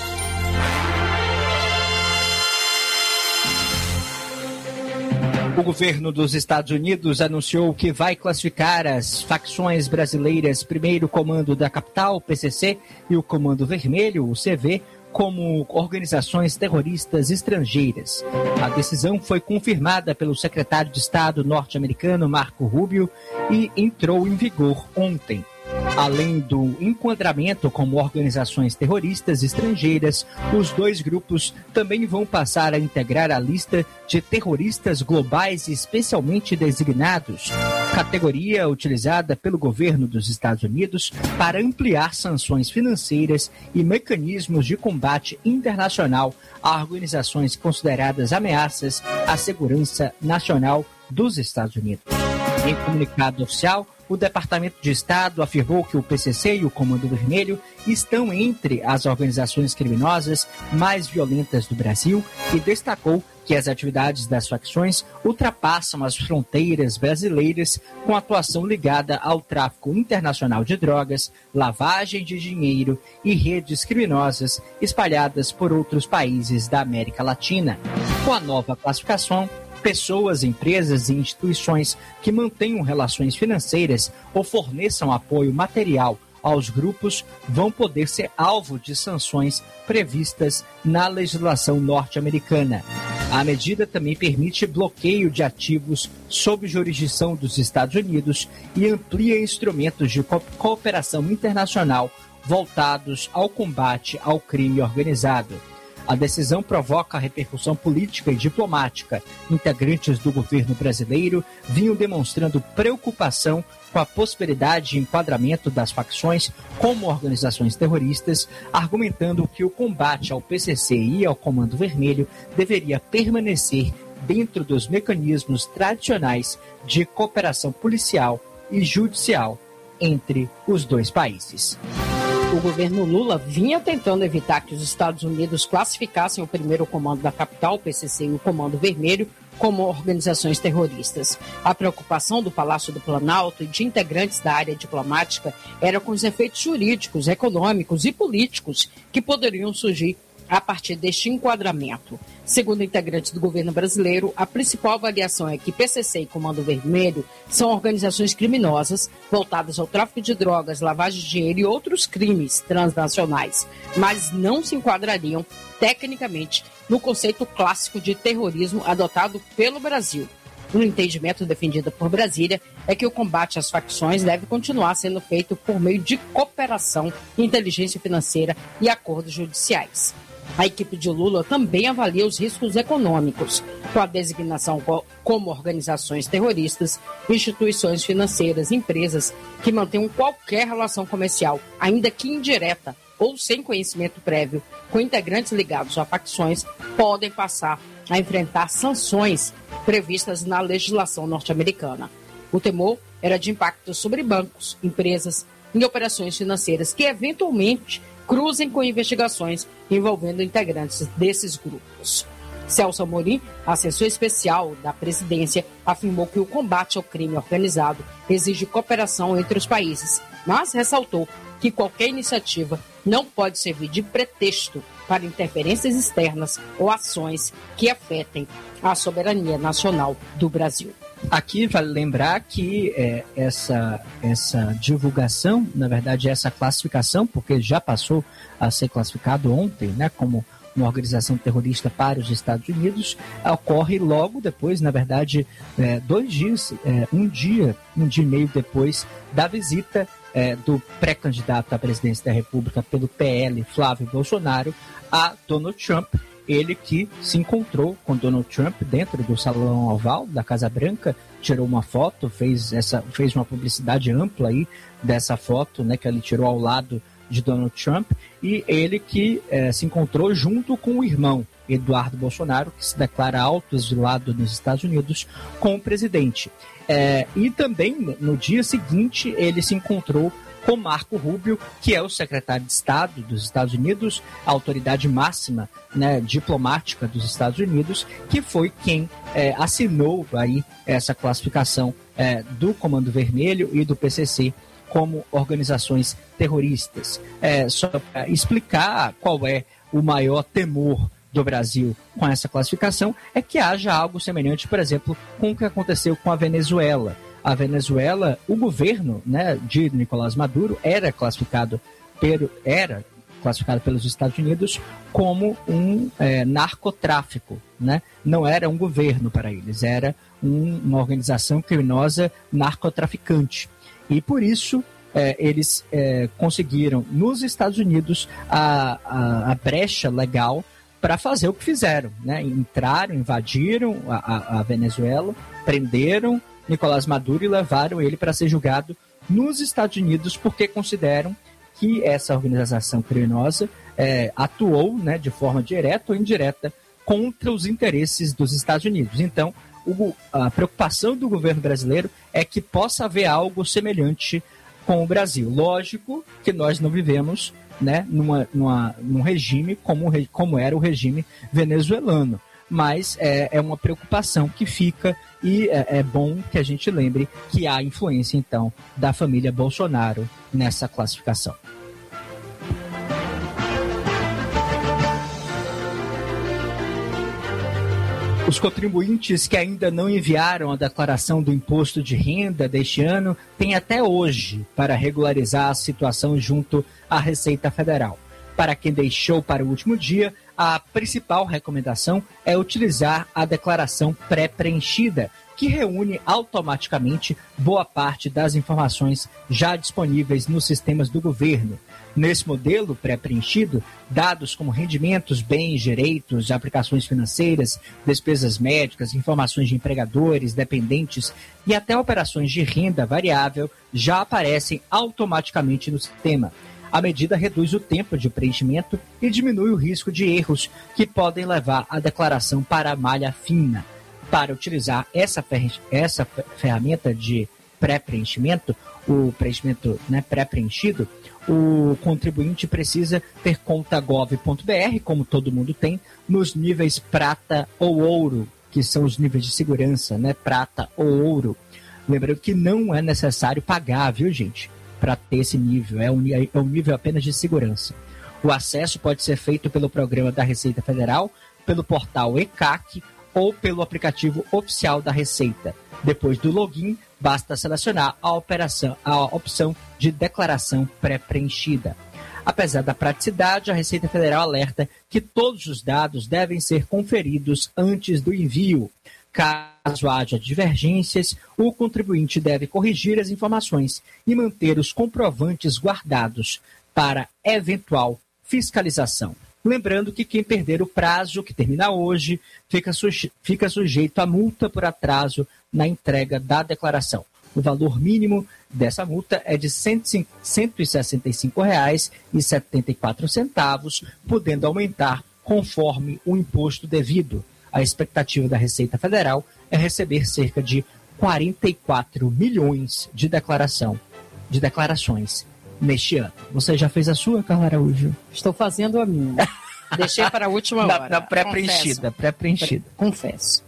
Speaker 13: O governo dos Estados Unidos anunciou que vai classificar as facções brasileiras, primeiro comando da capital, o PCC, e o Comando Vermelho, o CV, como organizações terroristas estrangeiras. A decisão foi confirmada pelo secretário de Estado norte-americano Marco Rubio e entrou em vigor ontem. Além do enquadramento como organizações terroristas estrangeiras, os dois grupos também vão passar a integrar a lista de terroristas globais especialmente designados, categoria utilizada pelo governo dos Estados Unidos para ampliar sanções financeiras e mecanismos de combate internacional a organizações consideradas ameaças à segurança nacional dos Estados Unidos. Em comunicado oficial, o Departamento de Estado afirmou que o PCC e o Comando Vermelho estão entre as organizações criminosas mais violentas do Brasil e destacou que as atividades das facções ultrapassam as fronteiras brasileiras com atuação ligada ao tráfico internacional de drogas, lavagem de dinheiro e redes criminosas espalhadas por outros países da América Latina. Com a nova classificação, pessoas, empresas e instituições que mantenham relações financeiras ou forneçam apoio material aos grupos vão poder ser alvo de sanções previstas na legislação norte-americana. A medida também permite bloqueio de ativos sob jurisdição dos Estados Unidos e amplia instrumentos de cooperação internacional voltados ao combate ao crime organizado. A decisão provoca repercussão política e diplomática. Integrantes do governo brasileiro vinham demonstrando preocupação com a possibilidade de enquadramento das facções como organizações terroristas, argumentando que o combate ao PCC e ao Comando Vermelho deveria permanecer dentro dos mecanismos tradicionais de cooperação policial e judicial entre os dois países.
Speaker 12: O governo Lula vinha tentando evitar que os Estados Unidos classificassem o primeiro comando da capital, o PCC, e o Comando Vermelho como organizações terroristas. A preocupação do Palácio do Planalto e de integrantes da área diplomática era com os efeitos jurídicos, econômicos e políticos que poderiam surgir a partir deste enquadramento. Segundo integrantes do governo brasileiro, a principal avaliação é que PCC e Comando Vermelho são organizações criminosas voltadas ao tráfico de drogas, lavagem de dinheiro e outros crimes transnacionais, mas não se enquadrariam tecnicamente no conceito clássico de terrorismo adotado pelo Brasil. O entendimento defendido por Brasília é que o combate às facções deve continuar sendo feito por meio de cooperação, inteligência financeira e acordos judiciais. A equipe de Lula também avalia os riscos econômicos, com a designação como organizações terroristas, instituições financeiras, empresas que mantenham qualquer relação comercial, ainda que indireta ou sem conhecimento prévio, com integrantes ligados a facções, podem passar a enfrentar sanções previstas na legislação norte-americana. O temor era de impacto sobre bancos, empresas e operações financeiras que, eventualmente, cruzem com investigações envolvendo integrantes desses grupos. Celso Amorim, assessor especial da presidência, afirmou que o combate ao crime organizado exige cooperação entre os países, mas ressaltou que qualquer iniciativa não pode servir de pretexto para interferências externas ou ações que afetem a soberania nacional do Brasil.
Speaker 13: Aqui vale lembrar que essa divulgação, na verdade essa classificação, porque já passou a ser classificado ontem, né, como uma organização terrorista para os Estados Unidos, ocorre logo depois, na verdade, 2 dias, um dia e meio depois da visita do pré-candidato à presidência da República pelo PL, Flávio Bolsonaro, a Donald Trump. Ele que se encontrou com Donald Trump dentro do Salão Oval da Casa Branca, tirou uma foto, fez uma publicidade ampla aí dessa foto, né, que ele tirou ao lado de Donald Trump, e ele que se encontrou junto com o irmão Eduardo Bolsonaro, que se declara autoexilado nos Estados Unidos, com o presidente. E também, no dia seguinte, ele se encontrou com Marco Rubio, que é o secretário de Estado dos Estados Unidos, a autoridade máxima, né, diplomática dos Estados Unidos, que foi quem assinou aí essa classificação do Comando Vermelho e do PCC como organizações terroristas. Só para explicar qual é o maior temor do Brasil com essa classificação, é que haja algo semelhante, por exemplo, com o que aconteceu com a Venezuela. A Venezuela, o governo, né, de Nicolás Maduro era classificado pelos Estados Unidos como um narcotráfico, né? Não era um governo para eles, era uma organização criminosa narcotraficante. E por isso eles conseguiram nos Estados Unidos a brecha legal para fazer o que fizeram, né? Entraram, invadiram a Venezuela, prenderam Nicolás Maduro e levaram ele para ser julgado nos Estados Unidos, porque consideram que essa organização criminosa atuou, né, de forma direta ou indireta contra os interesses dos Estados Unidos. Então, a preocupação do governo brasileiro é que possa haver algo semelhante com o Brasil. Lógico que nós não vivemos, né, num regime como era o regime venezuelano, mas é uma preocupação que fica, e é bom que a gente lembre que há influência, então, da família Bolsonaro nessa classificação. Os contribuintes que ainda não enviaram a declaração do imposto de renda deste ano têm até hoje para regularizar a situação junto à Receita Federal. Para quem deixou para o último dia, a principal recomendação é utilizar a declaração pré-preenchida, que reúne automaticamente boa parte das informações já disponíveis nos sistemas do governo. Nesse modelo pré-preenchido, dados como rendimentos, bens, direitos, aplicações financeiras, despesas médicas, informações de empregadores, dependentes e até operações de renda variável já aparecem automaticamente no sistema. A medida reduz o tempo de preenchimento e diminui o risco de erros que podem levar a declaração para a malha fina. Para utilizar essa ferramenta de pré-preenchimento, o preenchimento, né, pré-preenchido, o contribuinte precisa ter conta gov.br, como todo mundo tem, nos níveis prata ou ouro, que são os níveis de segurança, né, prata ou ouro. Lembrando que não é necessário pagar, viu, gente? Para ter esse nível, é um nível apenas de segurança. O acesso pode ser feito pelo programa da Receita Federal, pelo portal ECAC ou pelo aplicativo oficial da Receita. Depois do login, basta selecionar a opção de declaração pré-preenchida. Apesar da praticidade, a Receita Federal alerta que todos os dados devem ser conferidos antes do envio. Caso haja divergências, o contribuinte deve corrigir as informações e manter os comprovantes guardados para eventual fiscalização. Lembrando que quem perder o prazo, que termina hoje, fica sujeito a multa por atraso na entrega da declaração. O valor mínimo dessa multa é de R$ 165,74, podendo aumentar conforme o imposto devido. A expectativa da Receita Federal é receber cerca de 44 milhões de declarações neste ano. Você já fez a sua, Carla Araújo?
Speaker 12: Estou fazendo a minha. Deixei para a última hora.
Speaker 13: Na pré-preenchida.
Speaker 12: Confesso.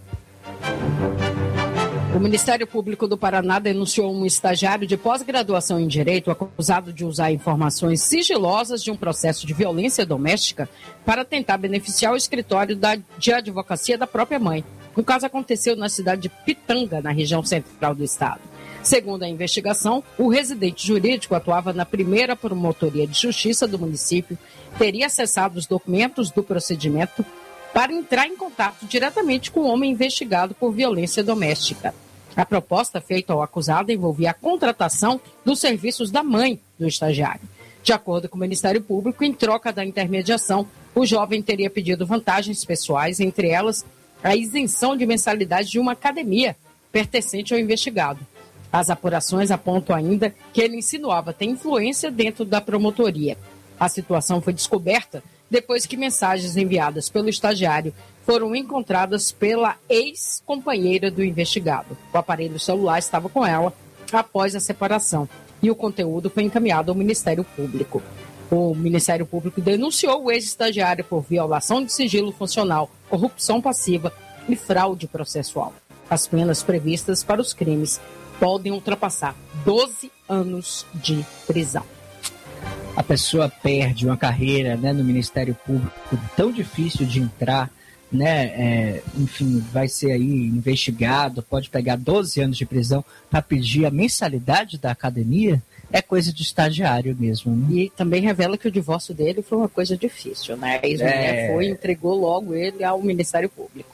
Speaker 12: O Ministério Público do Paraná denunciou um estagiário de pós-graduação em Direito acusado de usar informações sigilosas de um processo de violência doméstica para tentar beneficiar o escritório de advocacia da própria mãe. O caso aconteceu na cidade de Pitanga, na região central do estado. Segundo a investigação, o residente jurídico atuava na primeira promotoria de justiça do município, teria acessado os documentos do procedimento para entrar em contato diretamente com o homem investigado por violência doméstica. A proposta feita ao acusado envolvia a contratação dos serviços da mãe do estagiário. De acordo com o Ministério Público, em troca da intermediação, o jovem teria pedido vantagens pessoais, entre elas a isenção de mensalidade de uma academia pertencente ao investigado. As apurações apontam ainda que ele insinuava ter influência dentro da promotoria. A situação foi descoberta depois que mensagens enviadas pelo estagiário foram encontradas pela ex-companheira do investigado. O aparelho celular estava com ela após a separação e o conteúdo foi encaminhado ao Ministério Público. O Ministério Público denunciou o ex-estagiário por violação de sigilo funcional, corrupção passiva e fraude processual. As penas previstas para os crimes podem ultrapassar 12 anos de prisão.
Speaker 13: A pessoa perde uma carreira, né, no Ministério Público tão difícil de entrar, né, enfim, vai ser aí investigado, pode pegar 12 anos de prisão para pedir a mensalidade da academia, é coisa de estagiário mesmo. Né?
Speaker 12: E também revela que o divórcio dele foi uma coisa difícil, né? A ex-mulher foi e entregou logo ele ao Ministério Público.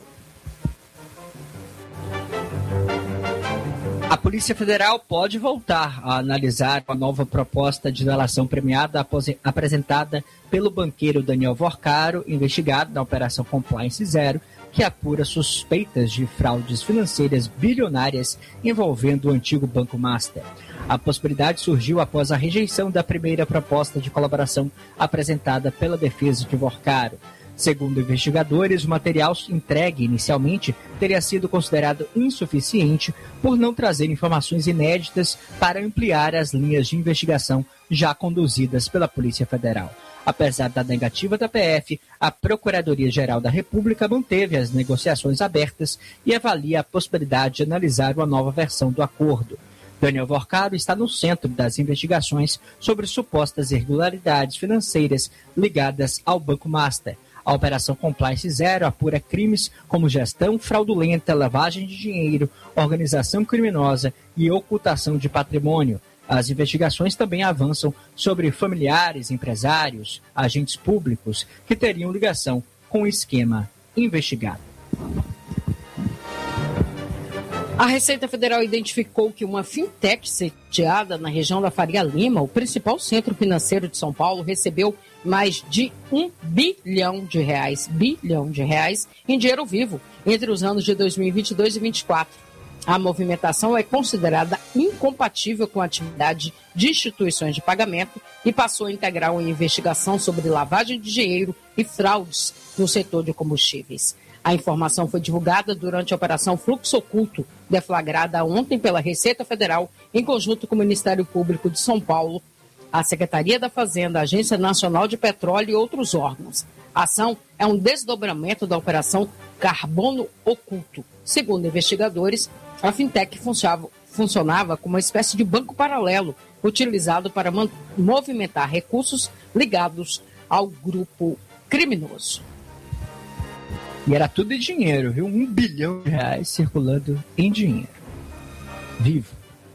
Speaker 13: A Polícia Federal pode voltar a analisar a nova proposta de delação premiada apresentada pelo banqueiro Daniel Vorcaro, investigado na Operação Compliance Zero, que apura suspeitas de fraudes financeiras bilionárias envolvendo o antigo Banco Master. A possibilidade surgiu após a rejeição da primeira proposta de colaboração apresentada pela defesa de Vorcaro. Segundo investigadores, o material entregue inicialmente teria sido considerado insuficiente por não trazer informações inéditas para ampliar as linhas de investigação já conduzidas pela Polícia Federal. Apesar da negativa da PF, a Procuradoria-Geral da República manteve as negociações abertas e avalia a possibilidade de analisar uma nova versão do acordo. Daniel Vorcaro está no centro das investigações sobre supostas irregularidades financeiras ligadas ao Banco Master. A Operação Compliance Zero apura crimes como gestão fraudulenta, lavagem de dinheiro, organização criminosa e ocultação de patrimônio. As investigações também avançam sobre familiares, empresários, agentes públicos que teriam ligação com o esquema investigado.
Speaker 12: A Receita Federal identificou que uma fintech sediada na região da Faria Lima, o principal centro financeiro de São Paulo, recebeu mais de R$1 bilhão em dinheiro vivo entre os anos de 2022 e 2024. A movimentação é considerada incompatível com a atividade de instituições de pagamento e passou a integrar uma investigação sobre lavagem de dinheiro e fraudes no setor de combustíveis. A informação foi divulgada durante a Operação Fluxo Oculto, deflagrada ontem pela Receita Federal, em conjunto com o Ministério Público de São Paulo, a Secretaria da Fazenda, a Agência Nacional de Petróleo e outros órgãos. A ação é um desdobramento da Operação Carbono Oculto. Segundo investigadores, a fintech funcionava como uma espécie de banco paralelo, utilizado para movimentar recursos ligados ao grupo criminoso.
Speaker 13: E era tudo em dinheiro, viu? R$1 bilhão circulando em dinheiro. Vivo.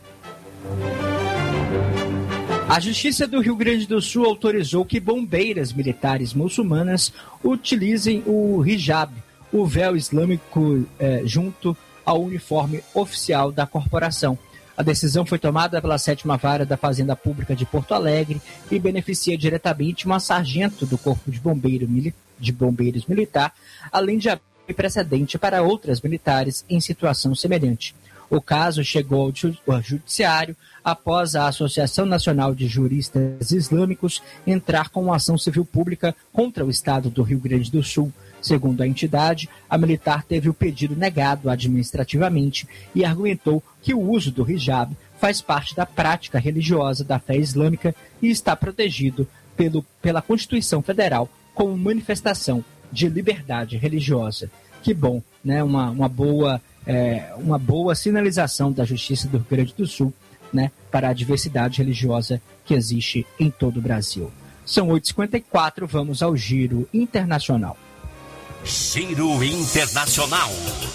Speaker 13: A Justiça do Rio Grande do Sul autorizou que bombeiras militares muçulmanas utilizem o hijab, o véu islâmico, junto ao uniforme oficial da corporação. A decisão foi tomada pela 7ª Vara da Fazenda Pública de Porto Alegre e beneficia diretamente uma sargento do Corpo de Bombeiros Militar, além de abrir precedente para outras militares em situação semelhante. O caso chegou ao Judiciário após a Associação Nacional de Juristas Islâmicos entrar com uma ação civil pública contra o Estado do Rio Grande do Sul. Segundo a entidade, a militar teve o pedido negado administrativamente e argumentou que o uso do hijab faz parte da prática religiosa da fé islâmica e está protegido pela Constituição Federal como manifestação de liberdade religiosa. Que bom, né? Uma boa sinalização da Justiça do Rio Grande do Sul, né, para a diversidade religiosa que existe em todo o Brasil. São 8h54, vamos ao Giro Internacional.
Speaker 17: Giro Internacional.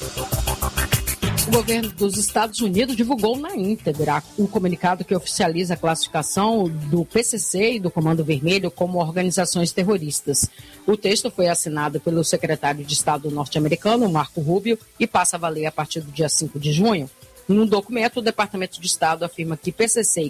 Speaker 12: O governo dos Estados Unidos divulgou na íntegra um comunicado que oficializa a classificação do PCC e do Comando Vermelho como organizações terroristas. O texto foi assinado pelo secretário de Estado norte-americano, Marco Rubio, e passa a valer a partir do dia 5 de junho. No documento, o Departamento de Estado afirma que PCC